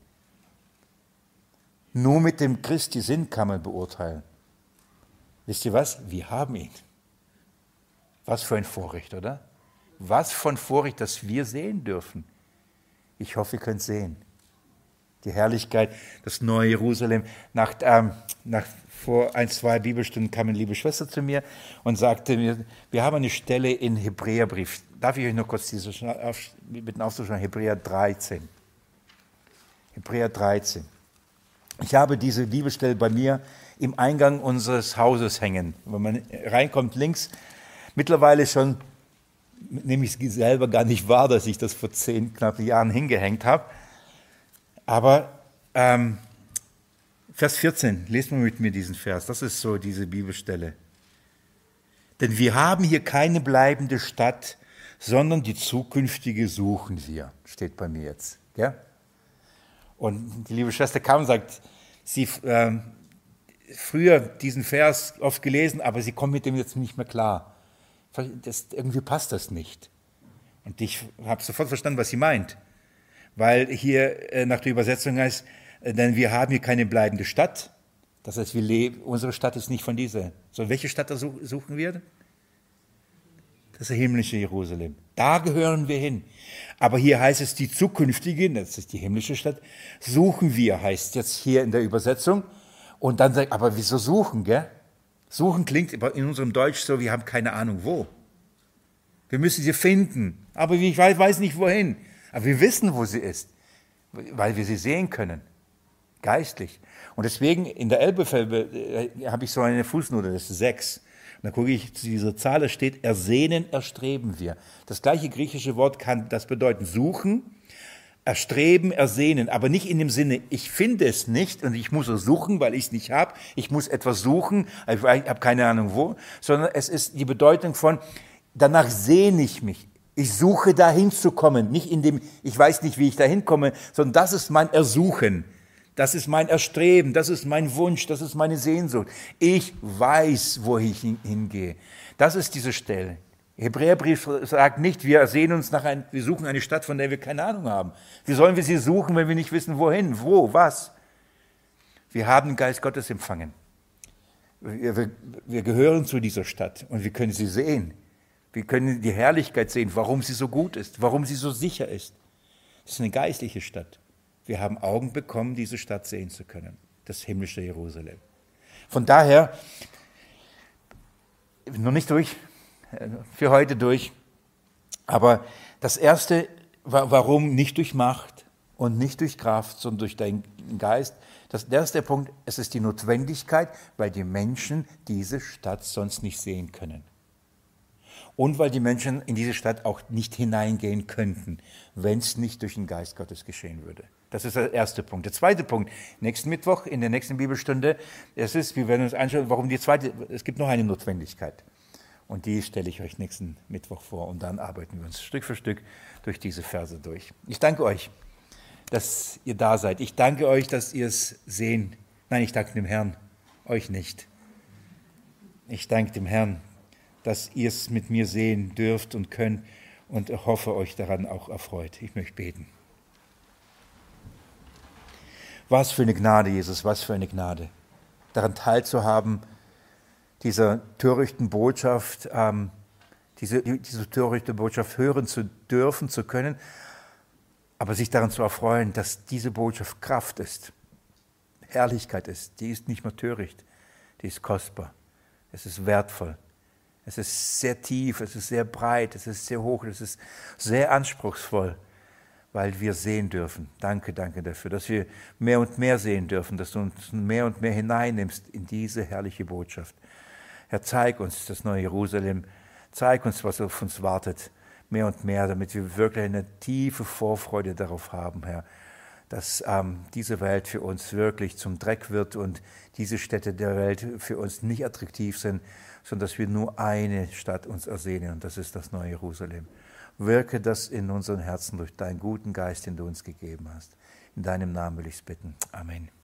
Nur mit dem Christi Sinn kann man beurteilen. Wisst ihr was? Wir haben ihn. Was für ein Vorrecht, oder? Was für ein Vorrecht, dass wir sehen dürfen. Ich hoffe, ihr könnt sehen. Die Herrlichkeit, das neue Jerusalem. Nach, ähm, nach vor ein, zwei Bibelstunden kam eine liebe Schwester zu mir und sagte mir, wir haben eine Stelle in Hebräerbrief. Darf ich euch noch kurz diese auf, bitten aufzuschauen? Hebräer dreizehn. Hebräer dreizehn. Ich habe diese Bibelstelle bei mir im Eingang unseres Hauses hängen. Wenn man reinkommt links, mittlerweile schon, nehme ich es selber gar nicht wahr, dass ich das vor zehn knappen Jahren hingehängt habe. Aber ähm, Vers vierzehn, lest mal mit mir diesen Vers, das ist so diese Bibelstelle. Denn wir haben hier keine bleibende Stadt, sondern die zukünftige suchen wir, steht bei mir jetzt. Ja? Und die liebe Schwester kam und sagt, sie äh, früher diesen Vers oft gelesen, aber sie kommt mit dem jetzt nicht mehr klar. Das, irgendwie passt das nicht. Und ich habe sofort verstanden, was sie meint. Weil hier äh, nach der Übersetzung heißt, äh, denn wir haben hier keine bleibende Stadt. Das heißt, wir leben, unsere Stadt ist nicht von dieser. So, welche Stadt suchen wir? Das himmlische Jerusalem. Da gehören wir hin. Aber hier heißt es, die zukünftige, das ist die himmlische Stadt, suchen wir, heißt jetzt hier in der Übersetzung. Und dann sagt, aber wieso suchen, gell? Suchen klingt in unserem Deutsch so, wir haben keine Ahnung wo. Wir müssen sie finden, aber ich weiß nicht wohin. Aber wir wissen, wo sie ist, weil wir sie sehen können, geistlich. Und deswegen in der Elberfelder äh, habe ich so eine Fußnote, das ist sechs. Und dann gucke ich zu dieser Zahl, da steht, ersehnen, erstreben wir. Das gleiche griechische Wort kann das bedeuten, suchen, erstreben, ersehnen, aber nicht in dem Sinne, ich finde es nicht und ich muss es suchen, weil ich es nicht habe. Ich muss etwas suchen, ich habe keine Ahnung wo, sondern es ist die Bedeutung von, danach sehne ich mich. Ich suche dahin zu kommen, nicht in dem, ich weiß nicht, wie ich dahin komme, sondern das ist mein Ersuchen, das ist mein Erstreben, das ist mein Wunsch, das ist meine Sehnsucht. Ich weiß, wo ich hingehe. Das ist diese Stelle. Hebräerbrief sagt nicht, wir sehen uns nach ein, wir suchen eine Stadt, von der wir keine Ahnung haben. Wie sollen wir sie suchen, wenn wir nicht wissen, wohin, wo, was? Wir haben den Geist Gottes empfangen. Wir, wir, wir gehören zu dieser Stadt und wir können sie sehen. Wir können die Herrlichkeit sehen, warum sie so gut ist, warum sie so sicher ist. Es ist eine geistliche Stadt. Wir haben Augen bekommen, diese Stadt sehen zu können, das himmlische Jerusalem. Von daher, noch nicht durch, für heute durch, aber das Erste, warum nicht durch Macht und nicht durch Kraft, sondern durch deinen Geist, das erste Punkt, es ist die Notwendigkeit, weil die Menschen diese Stadt sonst nicht sehen können. Und weil die Menschen in diese Stadt auch nicht hineingehen könnten, wenn es nicht durch den Geist Gottes geschehen würde. Das ist der erste Punkt. Der zweite Punkt, nächsten Mittwoch in der nächsten Bibelstunde, es ist, wir werden uns anschauen, warum die zweite, es gibt noch eine Notwendigkeit. Und die stelle ich euch nächsten Mittwoch vor und dann arbeiten wir uns Stück für Stück durch diese Verse durch. Ich danke euch, dass ihr da seid. Ich danke euch, dass ihr es sehen. Nein, ich danke dem Herrn, euch nicht. Ich danke dem Herrn, dass ihr es mit mir sehen dürft und könnt und hoffe, euch daran auch erfreut. Ich möchte beten. Was für eine Gnade, Jesus, was für eine Gnade, daran teilzuhaben, dieser törichten Botschaft, ähm, diese, diese törichte Botschaft hören zu dürfen, zu können, aber sich daran zu erfreuen, dass diese Botschaft Kraft ist, Herrlichkeit ist. Die ist nicht mehr töricht, die ist kostbar, es ist wertvoll. Es ist sehr tief, es ist sehr breit, es ist sehr hoch, es ist sehr anspruchsvoll, weil wir sehen dürfen. Danke, danke dafür, dass wir mehr und mehr sehen dürfen, dass du uns mehr und mehr hineinnimmst in diese herrliche Botschaft. Herr, zeig uns das neue Jerusalem, zeig uns, was auf uns wartet, mehr und mehr, damit wir wirklich eine tiefe Vorfreude darauf haben, Herr, dass ähm, diese Welt für uns wirklich zum Dreck wird und diese Städte der Welt für uns nicht attraktiv sind, sondern dass wir nur eine Stadt uns ersehnen, und das ist das neue Jerusalem. Wirke das in unseren Herzen durch deinen guten Geist, den du uns gegeben hast. In deinem Namen will ich es bitten. Amen.